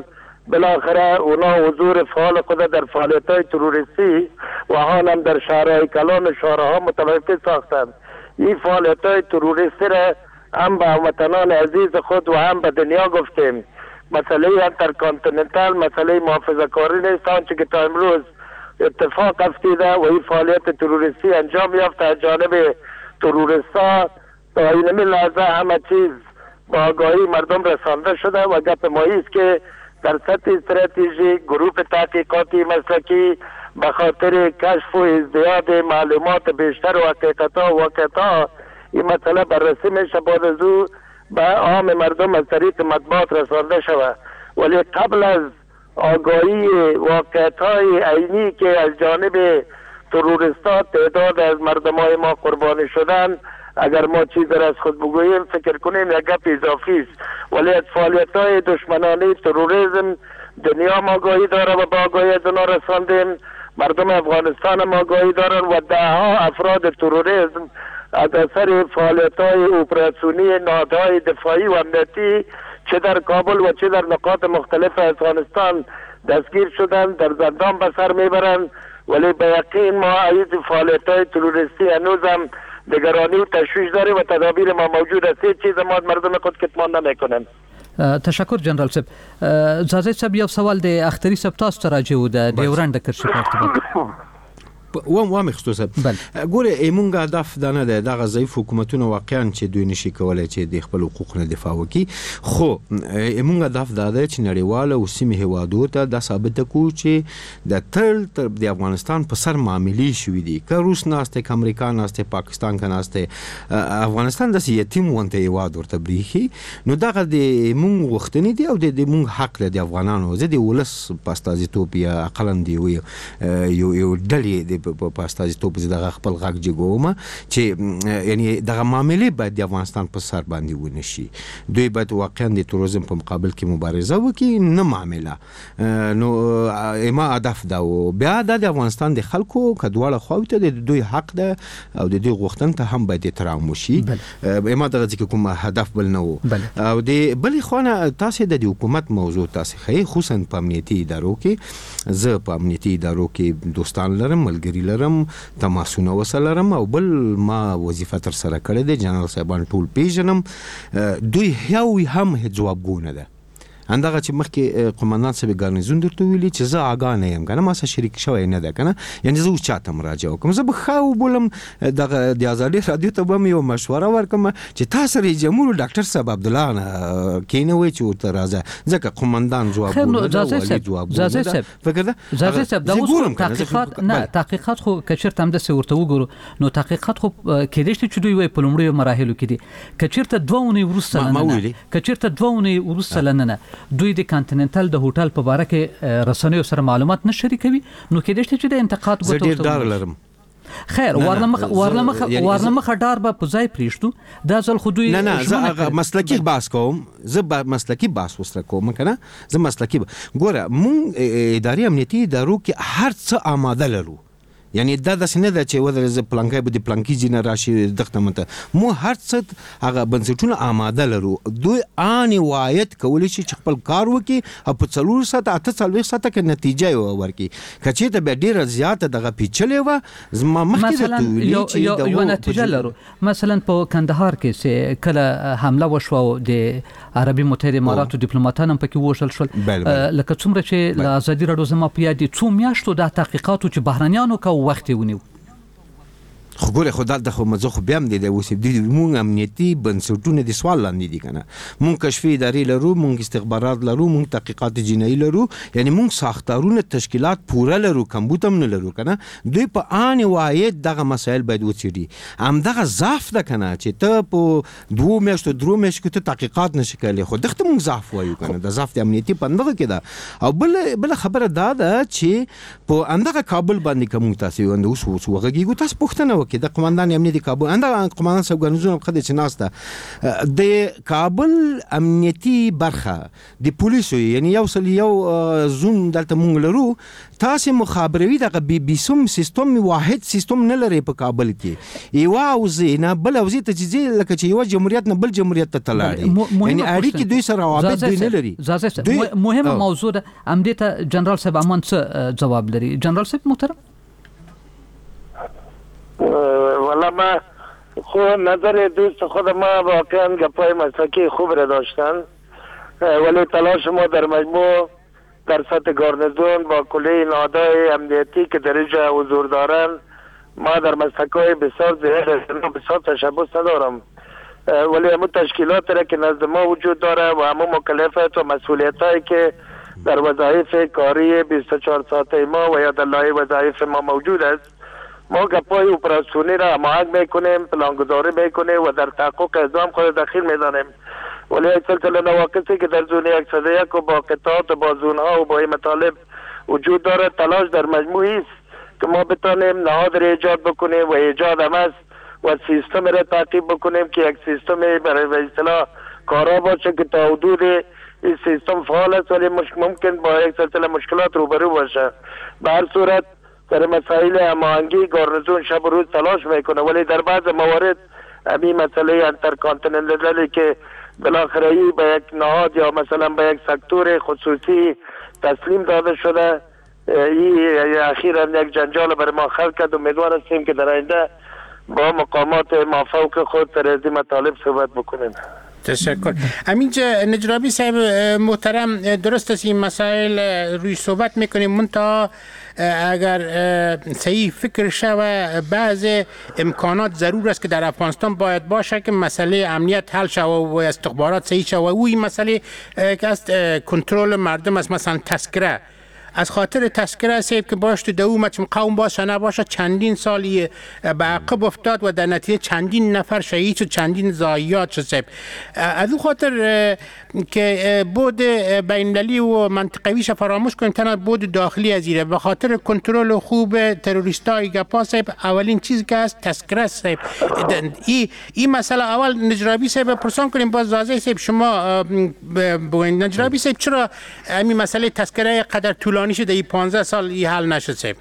بالاخره اونا حضور فعال خود در فعالیت‌های تروریستی و آن هم در شهرهای کلان و شهرها متوقف ساختند. این فعالیت‌های تروریستی را هم به وطنان عزیز خود و هم به دنیا گفتیم. مسئله انترکانتیننتال مسئله محافظه‌کاری نیست، آنچه که تا امروز اتفاق افتیده و این فعالیت تروریستی انجام یافته از جانب تروریستا تا این لحظه همه چیز با آگاهی مردم رسانده شده و گپ مایی است که در سطح استراتژی گروه تحقیقاتی مسلکی به خاطر کشف و ازدیاد معلومات بیشتر و واقعیت‌ها این مسئله بررسی میشه بعد از او به عام مردم از طریق مطبوعات رسانده شود. ولی قبل از آگاهی واقعیت‌های عینی که از جانب تروریستا تعداد از مردمای ما قربانی شدن، اگر ما چیزی را از خود بگوییم فکر کنیم یک گپ اضافی است. ولی از فعالیت‌های دشمنانه تروریسم دنیا ما آگاهی داره و با آگاهی از اونا رساندیم. مردم افغانستان هم آگاهی دارن و ده‌ها افراد تروریسم از اثر فعالیت‌های اپراسیونی نهادهای دفاعی و امنیتی چه در کابل و چه در نقاط مختلف افغانستان دستگیر شدن، در زندان به سر میبرند. ولی به یقین ما از فعالیت‌های تروریستی هنوز هم نگرانی و تشویش داره و تدابیر ما موجود است. چیز ما مردم خود کتمان نمیکنیم. تشکر جنرال صاحب. زازه صاحب یو سوال د اختری صاحب تاسو ته راجع و د ډیورنډ کرښې په ارتباط وام خصوصا ګوره ایمونګ هدف دا نه ده دغه ضعیف حکومتونه واقعا چې دوی نشي کولای چې د خپل حقوقو دفاع وکړي، خو ایمونګ هدف دا ده چې نړیواله او سیمه هیوادو ته دا ثابت کړو چې د تل د افغانستان په سر معاملې شوې دي، که روس ناسته، که امریکا ناسته، پاکستان که ناسته، افغانستان د یتیم وانته هیواد ورته بریخي. نو دغه د ایمونګ غوښتنې دي او د ایمونګ حق دی د افغانانو زه د ولس په استازیتوب یا اقلا دی یو ډلې په استازیتوب دغه خپل غږ جګوم چې یعنی دغه معاملې باید د افغانستان په سر باندې ونشي. دوی باید واقعا د تروریزم په مقابل کې مبارزه وکړي، نه معامله. نو ما هدف دا و بیا د افغانستان د خلکو کډواله خواته د دوی حق ده او د دوی غوښتنه ته هم باید احترام وشي. ما دغه ځکه کوم هدف بل نه و. او د بل خوانه تاسو د حکومت موضوع تاسو خې خصوصا په امنیتي ادارو کې زه په امنیتي ادارو کې دوستان لرم، ملګری لرم، تماسونه وسلرم او بل ما وظیفه تر سره کړې ده. جنرال صاحبان ټول پیژنم، دوی هیو هم جوابګونه ده. اندغه چې مخکې قومندان صاحب ګارنیزون درته ویلي چې زه اگاه نه یم کنه، ما سره شریک شوی نه ده کنه، یعنی زه چاته مراجعه وکم، زه به خو بولم دغه د ازادي رادیو ته به یو مشوره ورکم چې تاسو رئیس جمهور ډاکټر صاحب عبد الله نه کینوي چې ورته راځه ځکه قومندان جواب ورکړي. فکر ده زازه صاحب دا اوس تحقیقات نه تحقیقات خو کچرته هم د ورته وګورو. نو تحقیقات خو کېدې چې دوی وای په لومړیو مراحلو کې دي کچرته دوونه ورسره نه کچرته دوونه ورسره نه دوی د کانټیننټل د هوټل په باره کې رسنیو سره معلومات نه شریکوي. نو کېدې چې د انتقاد زه ډیر ډار لرم. خیر ورلمخه ډار به په ځای پریشتو دا ځل خو دوی نه زه مسلکی بحث کوم، زه مسلکی بحث وسره کوم کنه، زه مسلکی ګوره مونږ اداري امنیتي ادارو کې هر څه آماده لرو. یعنی دا د سینې د چې ودر ز پلانکای به د پلانکی جن راشي دغه مته مو هر څه هغه بنسټونه آماده لرو. دوی ان وایت کولی شي چې خپل کار وکي او په 4 ساعت 48 ساعت کې نتیجه ورکي. کچې ته به ډیر زیات دغه پیچلې و زما مخکې د تویل یو نتیجه لرو. مثلا په کندهار کې چې کله حمله وشو د عربي متحده اماراتو ډیپلوماټان هم پکې وشل شول، لکه څومره چې د ازادي رادیو زما په یاد دي 2 میاشتو د تحقیقاتو چې بهرانيانو کا وخت ونیو. خو ګوره خو دا خو مزه خو بیا هم د اوسې د مونږ امنیتي بنسټونه د سوال لاندې دي کنه. مونږ کشفي ادارې لرو، مونږ استخبارات لرو، مونږ تحقیقات جنایي لرو، یعنی مونږ ساختارونه تشکیلات پوره لرو، کمبوتم نه لرو کنه. دوی په ان وایت دغه مسایل باید وڅېړي. هم دغه ضعف ده کنه چې ته په 2 میاشتو 3 میاشتو ته تحقیقات نشي کولای. خو دغه مونږ ضعف وایو کنه، د ضعف د امنیتي پندغه کې ده. او بل خبره دا ده چې په اندغه کابل باندې کوم تاسو وند اوس وغږیږي تاسو پوښتنه کې د قومندان امنیتي کابل انده قومندان صاحب ګنزونه په خدای چناسته د کابل امنیتي برخه د پولیسو یعنی یو زون دلته مونږ لرو تاسو مخابروي د بیسوم سیستم واحد سیستم نه لري په کابل کې یو اوزینه بل اوزې ته چې لکه چې یو جمهوریت نه بل جمهوریت ته تلاړي یعنی اړیکې دوی سره روابط دوی نه لري مهمه موضوع ده امدې ته جنرال صاحب امان څه جواب لري جنرال صاحب محترم والا ما خو نظر دوست خود ما واقعا گپای مسلکی خوب را داشتن ولی تلاش ما در مجموع در سطح گارنزون با کلیه نهادهای امنیتی که در اینجا حضور دارند ما در مسلک‌های بسیار زیاد بسیار تشبث ندارم ولی همون تشکیلات را که نزد ما وجود داره و همون مکلفیت و مسئولیتایی که در وظایف کاری 24 ساعته ما و یا در لایحه وظایف ما موجود است ما گپای اپراسیونی را هماهنگ میکنیم پلانگذاری میکنیم و در تحقق اقدام خود دخیل میزنیم ولی یک سلسله نواقصی که در زون 101 و با قطعات و با زونها و با این مطالب وجود داره تلاش در مجموعی است که ما بتانیم نهاد را ایجاد بکنیم و ایجاد هم است و سیستم را تعقیب بکنیم که یک سیستم برای به اصطلاح کارا باشه که تا حدود این سیستم فعال است ولی ممکن با یک سلسله مشکلات روبرو باشه. به هر صورت در مسائل هماهنگی گارنزون شب و روز تلاش میکنه ولی در بعض موارد همین مسئله انترکانتیننتالی که بالاخره به یک نهاد یا مثلا به یک سکتور خصوصی تسلیم داده شده این اخیراً یک جنجال برای ما خلق کرد. امیدوار هستیم که در آینده با مقامات مافوق خود سر از این مطالب صحبت بکنیم. تشکر. همینجا نجرابی صاحب محترم درست است این مسائل روی صحبت میکنیم منتها اگر صحیح فکر شوه بعض امکانات ضرور است که در افغانستان باید باشه که مسئله امنیت حل شوه و استخبارات صحیح شوه و این مسئله که است کنترل مردم است مثلا تذکره از خاطر تذکره سیب که باش تو دوم چون قوم باشه نباشه چندین سالی به عقب افتاد و در نتیجه چندین نفر شهید شد چندین ضایعات شد سیب از اون خاطر که بود بین‌المللی و منطقویش فراموش کنیم تنها بود داخلی ازیره به خاطر کنترل خوب تروریستای گپا سیب اولین چیز که است تذکره سیب این مسئله اول نجرابی سیب پرسان کنیم باز واضح سیب شما نجرابی سیب چرا همین مسئله تذکره قدر طولانی شده ای 15 سال ای حل نشد سیب؟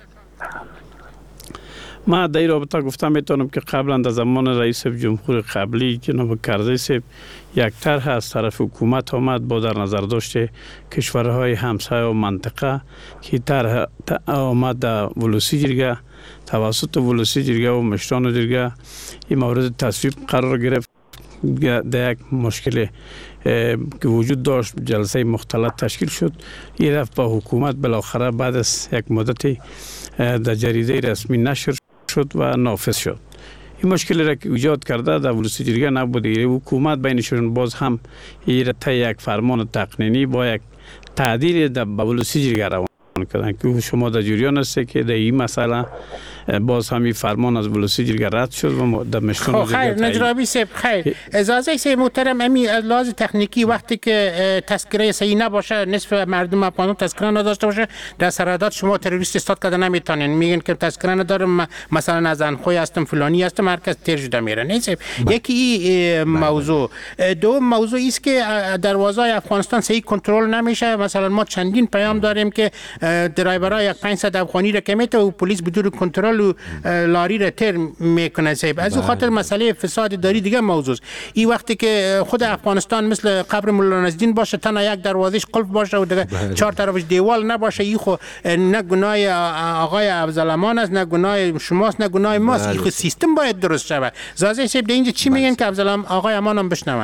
ما در این رابطه گفتم میتونم که قبلا در زمان رئیس جمهور قبلی جناب کرزی صاحب یک طرح از طرف حکومت آمد با در نظر داشته کشورهای همسایه و منطقه که طرح آمد در ولوسی جرگه توسط ولوسی جرگه و مشران جرگه این مورد تصویب قرار گرفت. در یک مشکل که وجود داشت جلسه مختلط تشکیل شد این رفت با حکومت بالاخره بعد از یک مدتی در جریده رسمی نشر شد و نافذ شد. این مشکل را که ایجاد کرده در ولوسی جرگه نبوده حکومت بینشون باز هم تا یک فرمان تقنینی با یک تعدیل در ولوسی جرگه روان کردن که شما در جریان است که در این مسئله باز همین فرمان از ولوسی جرگه رد شد و در مشتون خیر نجرابی صاحب خیر اجازه صاحب محترم امی از لحاظ تکنیکی وقتی که تذکره صحیح نباشه نصف مردم افغان تذکره نداشته باشه در سرحدات شما تروریست استاد کردن نمیتونین میگن که تذکره ندارم مثلا از انخوی هستم فلانی هستم مرکز تیر شده میره نه صاحب یکی موضوع دوم موضوع است که دروازه افغانستان صحیح کنترل نمیشه مثلا ما چندین پیام داریم که درایورای 500 افغانی را که میته و پلیس بدون کنترل و لاری را تر میکنه صاحب از خاطر مسئله فساد داری دیگه موضوع است. این وقتی که خود افغانستان مثل قبر مولا نصرالدین باشه تنها یک دروازش قلف باشه و دیگه چهار طرفش دیوال نباشه این خو نه گناه آقای افضلامان است نه گناه شماست نه گناه ماست این سیستم باید درست شود. زازه صاحب در اینجا چی میگن که افضلام آقای امان هم بشنوه؟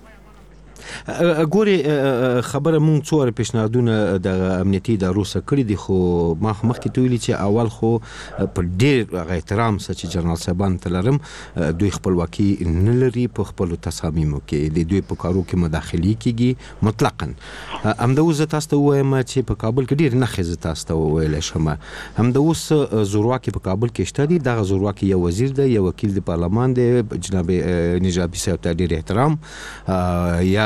ګوري خبره مونږ څوره پیشنهادونه د امنیتي ادارو سره کړی دي خو ما مخکې ته ویلي چې اول خو په ډېر احترام سره چې جنرال صاحبان ته لرم دوی خپلواکي نه لري په خپلو تصامیمو کې د دوی په کارو کې مداخلې کیږي مطلقاً همدا اوس تاسو ته وایم چې په کابل کې ډېر نښې زه تاسو ته وویلی شم همدا اوس زورواکي په کابل کې شته دي دغه زورواکي یو وزیر دی یو وکیل د پارلمان دی جناب نجرابي صاحب ته ډېر احترام یا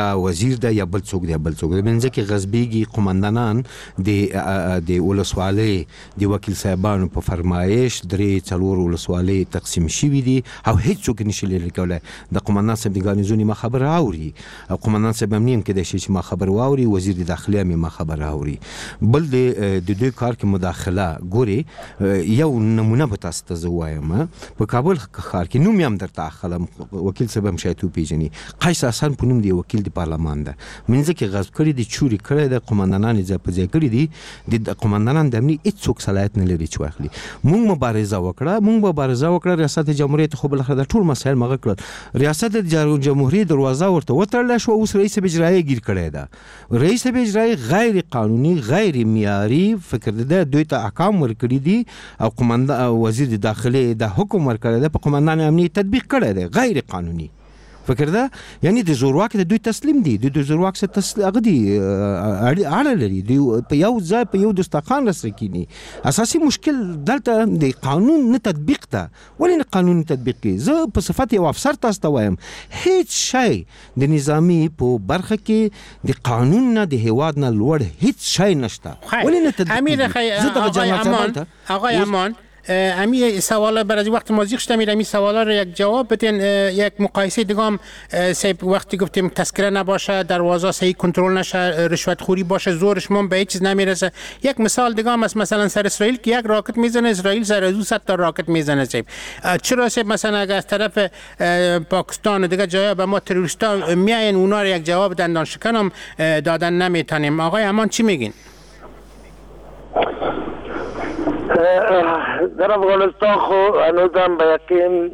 یا وزیر ده یا بل څوک دی منځ کې غصبېږي قومندانان د ولسوالۍ د وکیل صاحبانو په فرمایش 3-4 ولسوالۍ تقسیم شوي دي او هیڅ څوک نشي لري کولای د قومندان صاحب د ګارنیزون ما خبر اوري قومندان صاحب هم کې د شي چې ما خبر واوري وزیر د داخلي ما خبر اوري بل د دوی کار کې مداخله ګوري یو نمونه به تاسو ته وایم په کابل ښار کې نوم هم درته اخلم وکیل صاحب هم شاید پیژني قیس حسن په نوم دی وکیل د پارلمان ده منځ کې غصب کړی دي چوری کړی د قومندانان ځای کړی دي د قومندانان د امنیت هیڅ صلاحیت نه لري چې واخلي مونږ مبارزه وکړه ریاست جمهوریت خو بل خره د ټول مسایل مغه کړل ریاست جمهوریت دروازه ورته وترل شو اوس رئیس اجرایی گیر کړی ده رئیس اجرایی غیر قانوني غیر معیاري فکر ده دوی ته احکام ورکړي دي او قومندان وزیر داخلي د حکم ورکړی ده په قومندان امنیت تطبیق کړی ده غیر قانوني فکر ده یعنی د زورواک د دوی تسلیم دي د زورواک څخه تسلیم غدي اړه لري دی په یو ځای په یو دسترخوان رسره کینی اساسي مشکل دلته د قانون نه تطبیق ده ولې نه قانون تطبیق کی زه په صفت یو افسر تاسو ته وایم هیڅ شی د نظامی په برخه کې د قانون نه د هواد نه لوړ هیڅ شی نشته ولې نه تطبیق امیر آقای امان امی سوالا برای وقت مازیق شدم امی سوالا رو یک جواب بدین یک مقایسه دیگه سیب وقتی گفتیم تذکره نباشه دروازه صحیح کنترل نشه رشوت خوری باشه زورش من به هیچ چیز نمیرسه یک مثال دیگه هم است مثلا سر اسرائیل که یک راکت میزنه اسرائیل سر 200 تا راکت میزنه سیب چرا سیب مثلا اگه از طرف پاکستان و دیگه جایا به ما تروریستا میاین اونا رو یک جواب دندان شکن هم دادن نمیتونیم آقای امان چی میگین در افغانستان خو هنوزم به یقین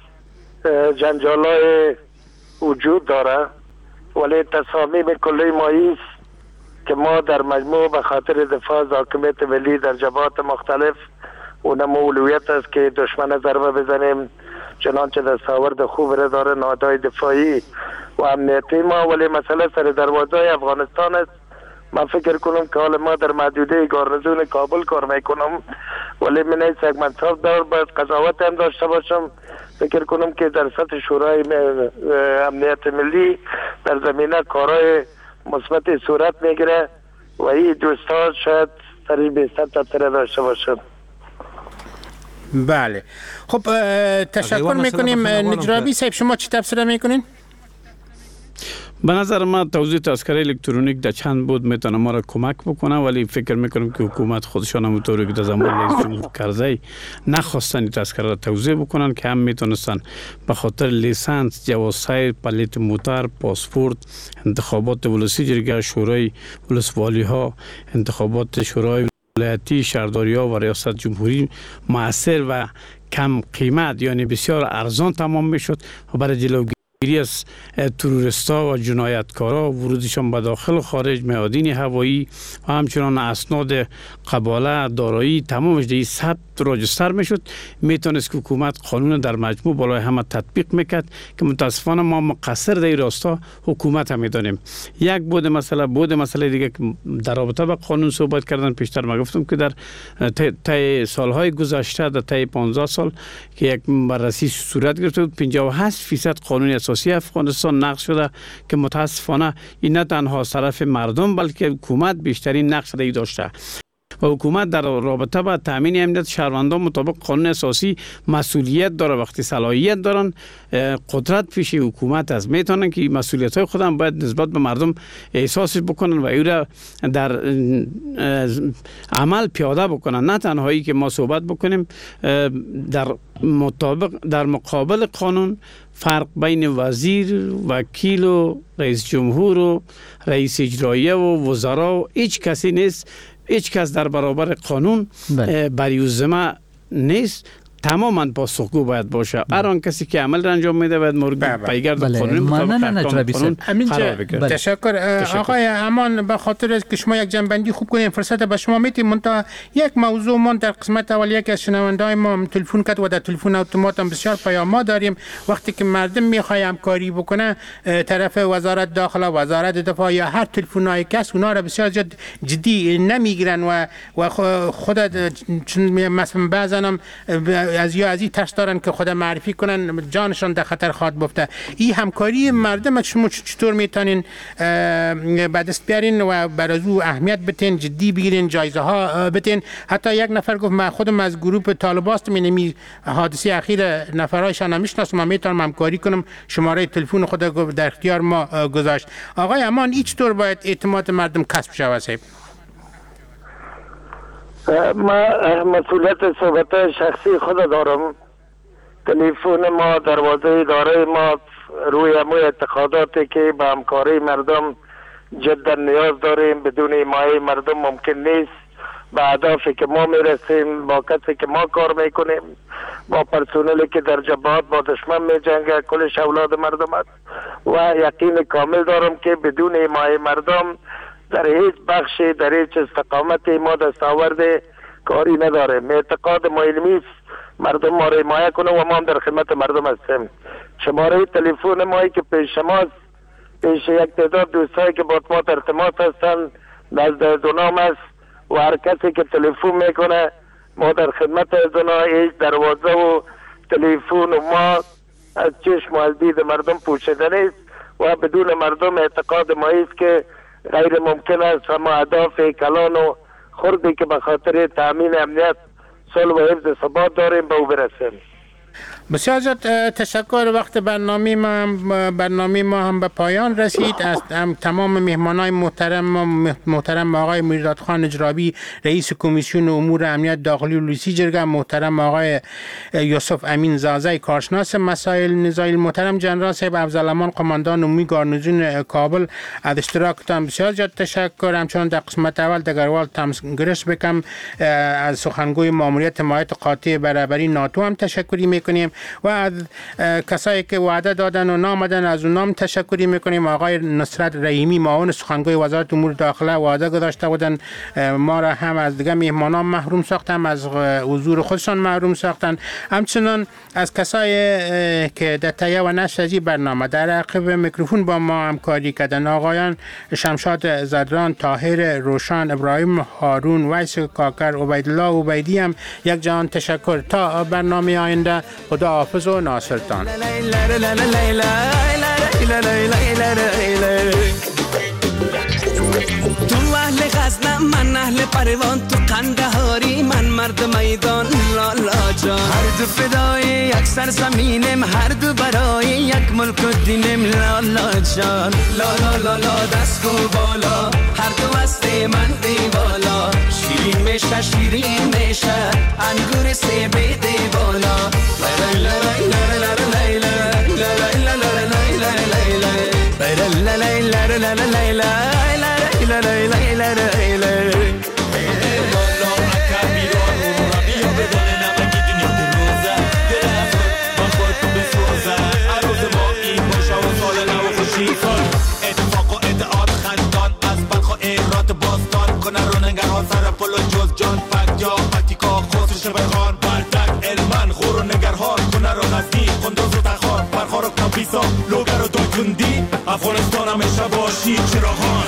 جنجالای وجود داره ولی تصامیم کلی مایی است که ما در مجموع به خاطر دفاع از حاکمیت ملی در جبهات مختلف اونم اولویت است که دشمن ضربه بزنیم چنانچه دستاورد خوب را داره نهادهای دفاعی و امنیتی ما ولی مسئله سر دروازه افغانستان است من فکر کنم که حال ما در محدوده گارنیزون کابل کار میکنم ولی من این یک منصب دار باید قضاوت هم داشته باشم فکر کنم که در سطح شورای امنیت ملی در زمینه کارهای مثبت صورت میگیره و این دوستان شاید سری بیشتر تطریق داشته باشم بله خب تشکر میکنیم نجرابی صاحب شما چی تبصره میکنین؟ به نظر من توزیع تذکره الکترونیک در چند بود میتونه ما را کمک بکنه ولی فکر میکنم که حکومت خودشان همونطوری که در زمان رئیس جمهور کرزی نخواستن تذکره را توزیع بکنن که هم میتونستن به خاطر لیسانس جواز سیر پلیت موتر پاسپورت انتخابات ولسی جرگه شورای ولسوالی ها انتخابات شورای ولایتی شهرداری ها و ریاست جمهوری مؤثر و کم قیمت یعنی بسیار ارزان تمام میشد و برای جلوگیری از تروریستا و جنایتکارا ورودشان به داخل و خارج میادین هوایی و همچنان اسناد قباله دارایی تمامش در ثبت راجستر میشد میتونست که حکومت قانون در مجموع بالای همه تطبیق میکرد که متاسفانه ما مقصر در این راستا حکومت هم میدانیم یک بود مسئله دیگه که در رابطه با قانون صحبت کردن پیشتر ما گفتم که در طی سالهای گذشته در طی 15 سال که یک بررسی صورت گرفته بود 58% قانون اساسی افغانستان نقض شده که متاسفانه این نه تنها از طرف مردم بلکه حکومت بیشترین نقش را داشته و حکومت در رابطه با تامین امنیت شهروندان مطابق قانون اساسی مسئولیت داره وقتی صلاحیت دارن قدرت پیش حکومت است میتونن که مسئولیت های خودم باید نسبت به مردم احساس بکنن و او را در عمل پیاده بکنن نه تنهایی که ما صحبت بکنیم در مقابل قانون فرق بین وزیر وکیل و رئیس جمهور و رئیس اجراییه و وزرا و هیچ کسی نیست هیچ کس در برابر قانون بریوزمه نیست تماما پاسخگو باید باشه هر آن کسی که عمل را انجام میده باید مورد پیگرد قانونی مطابق قانون قرار بگیرد. تشکر آقای امان به خاطر از که شما یک جنبندی خوب کنید فرصت به شما میدیم منتها یک موضوع من در قسمت اول یک از شنونده‌های ما تلفن کرد و در تلفن اتومات هم بسیار پیام ما داریم وقتی که مردم میخواد همکاری بکنه طرف وزارت داخله وزارت دفاع یا هر تلفنای کس اونا را بسیار جدی نمیگیرن و خود چون مثلا بعضا هم از این ترس دارن که خود معرفی کنن جانشان در خطر خواهد بفته. این همکاری مردم شما چطور میتونین به دست بیارین و برای او اهمیت بتین، جدی بگیرین، جایزه ها بتین؟ حتی یک نفر گفت من خودم از گروه طالبان هستم، این حادثه اخیر نفرایشان نمیشناسم، من میتونم همکاری کنم، شماره تلفن خود در اختیار ما گذاشت. آقای امان این چطور باید اعتماد مردم کسب شود صاحب؟ ما مسئولیت صحبت شخصی خود دارم. تلفن ما، دروازه اداره ما روی همون اعتقاداتی که به همکاری مردم جدا نیاز داریم، بدون حمایت مردم ممکن نیست به اهدافی که ما میرسیم، با کسی که ما کار میکنیم، با پرسنلی که در جبهات با دشمن میجنگه، کلش اولاد مردم است و یقین کامل دارم که بدون حمایت مردم در هیچ بخشی، در هیچ استقامتی ما دستاورد کاری نداریم. اعتقاد ما علمی است، مردم ما را حمایت کنه و ما هم در خدمت مردم هستیم. شماره تلفن ما که پیش شماست، پیش یک تعداد دوستایی که با ما در ارتباط هستن نزد دونام است و هر کسی که تلفن میکنه ما در خدمت از اونا. هیچ دروازه و تلفن و ما از چشم و از دید مردم پوشیده نیست و بدون مردم اعتقاد ما است که غیر ممکن است اما اهداف کلان و خردی که به خاطر تامین امنیت، صلح و حفظ ثبات داریم به او برسیم. بسیار زیاد تشکر. وقت برنامه ما هم به پایان رسید. از تمام مهمانای محترم آقای میرداد خان اجرابی رئیس کمیسیون امور امنیت داخلی و لوسی جرگه، محترم آقای یوسف امین زازای کارشناس مسائل نظامی، محترم جنرال صاحب افضل امان قماندان عمومی گارنیزون کابل از اشتراکتان بسیار زیاد تشکر. همچنان در قسمت اول دگروال تمسگرس بکم از سخنگوی ماموریت حمایت قاطع برابری ناتو هم تشکری میکنیم و از کسایی که وعده دادن و نامدن از اونام تشکری میکنیم. آقای نصرت رحیمی معاون سخنگوی وزارت امور داخله وعده گذاشته بودن ما را هم از دیگه مهمانان محروم ساختن، از حضور خودشان محروم ساختن. همچنان از کسایی که در تهیه و نشر از این برنامه در عقب میکروفون با ما همکاری کردن، آقایان شمشاد زدران، طاهر روشن، ابراهیم هارون، ویس کاکر، عبیدالله عبیدی هم یک جهان تشکر. تا برنامه آینده خدا حافظ و ناصرتان. تو اهل غزنم، من اهل پروان، تو قندهاری، من مرد میدان. لالا جان هر دو فدای یک سرزمینم، هر دو برای یک ملک و دینم. لالا جان لالا لالا دست کو بالا، هر دو هست من دیوالا. شیرین میشه شیرین میشه، انگور سیب دی بالا. اتفاق و ادعاد خندان از بلخ و ایرات باستان کنه رو نگران سر پلو جز جان پک جا پکیکا خسرو شبخان بردک علمان خور و نگرهان کنه رو غزنی قندوز و تخار برخار و کابیسا لوگر و دوکندی افغانستان همیشه باشی چراغان.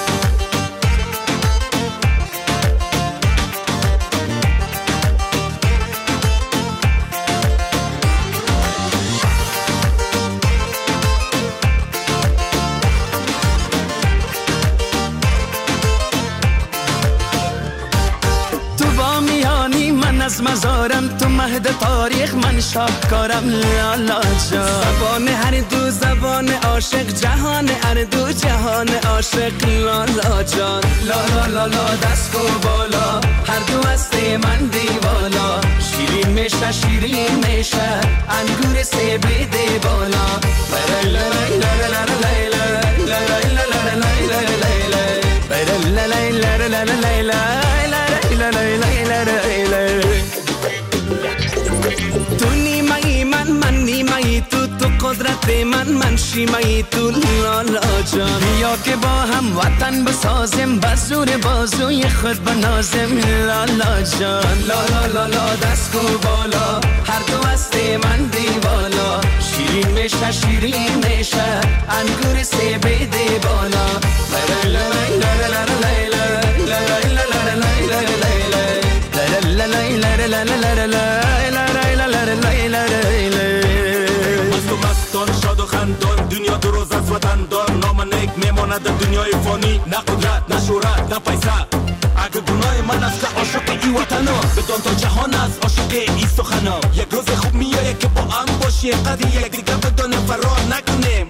از مزارم تو مهد تاریخ، من شاهکارم. لالا جان زبان هر دو زبان عاشق، جهان هر دو جهان عاشق. لالا جان لالا لالا دست کو بالا، هر دو هست من دیوالا. شیرین میشه شیرین میشه، انگور سیب دی بالا. تو نیمه‌ای من نیمه‌ای تو قدرت من شیمه‌ای تو. لالا جان بیا که با هم وطن بسازیم، بزور بازوی خود بنازیم. لالا جان لالا لالا دست کو بالا، هر دو هست من دیوالا. شیرین میشه شیرین میشه، انگور سیب دی بالا. لا لا لا لا لا لا لا لا لا لا لا لا لا لا لا لا لا لا نه در دنیای فانی، نه قدرت، نه شهرت، نه پیسه. اگه گناه من است که عاشق این وطنا، بدان تا جهان است عاشق این سخنا. یک روز خوب میایه که با هم باشیم، قدر یک دیگه بدان فرار نکنیم.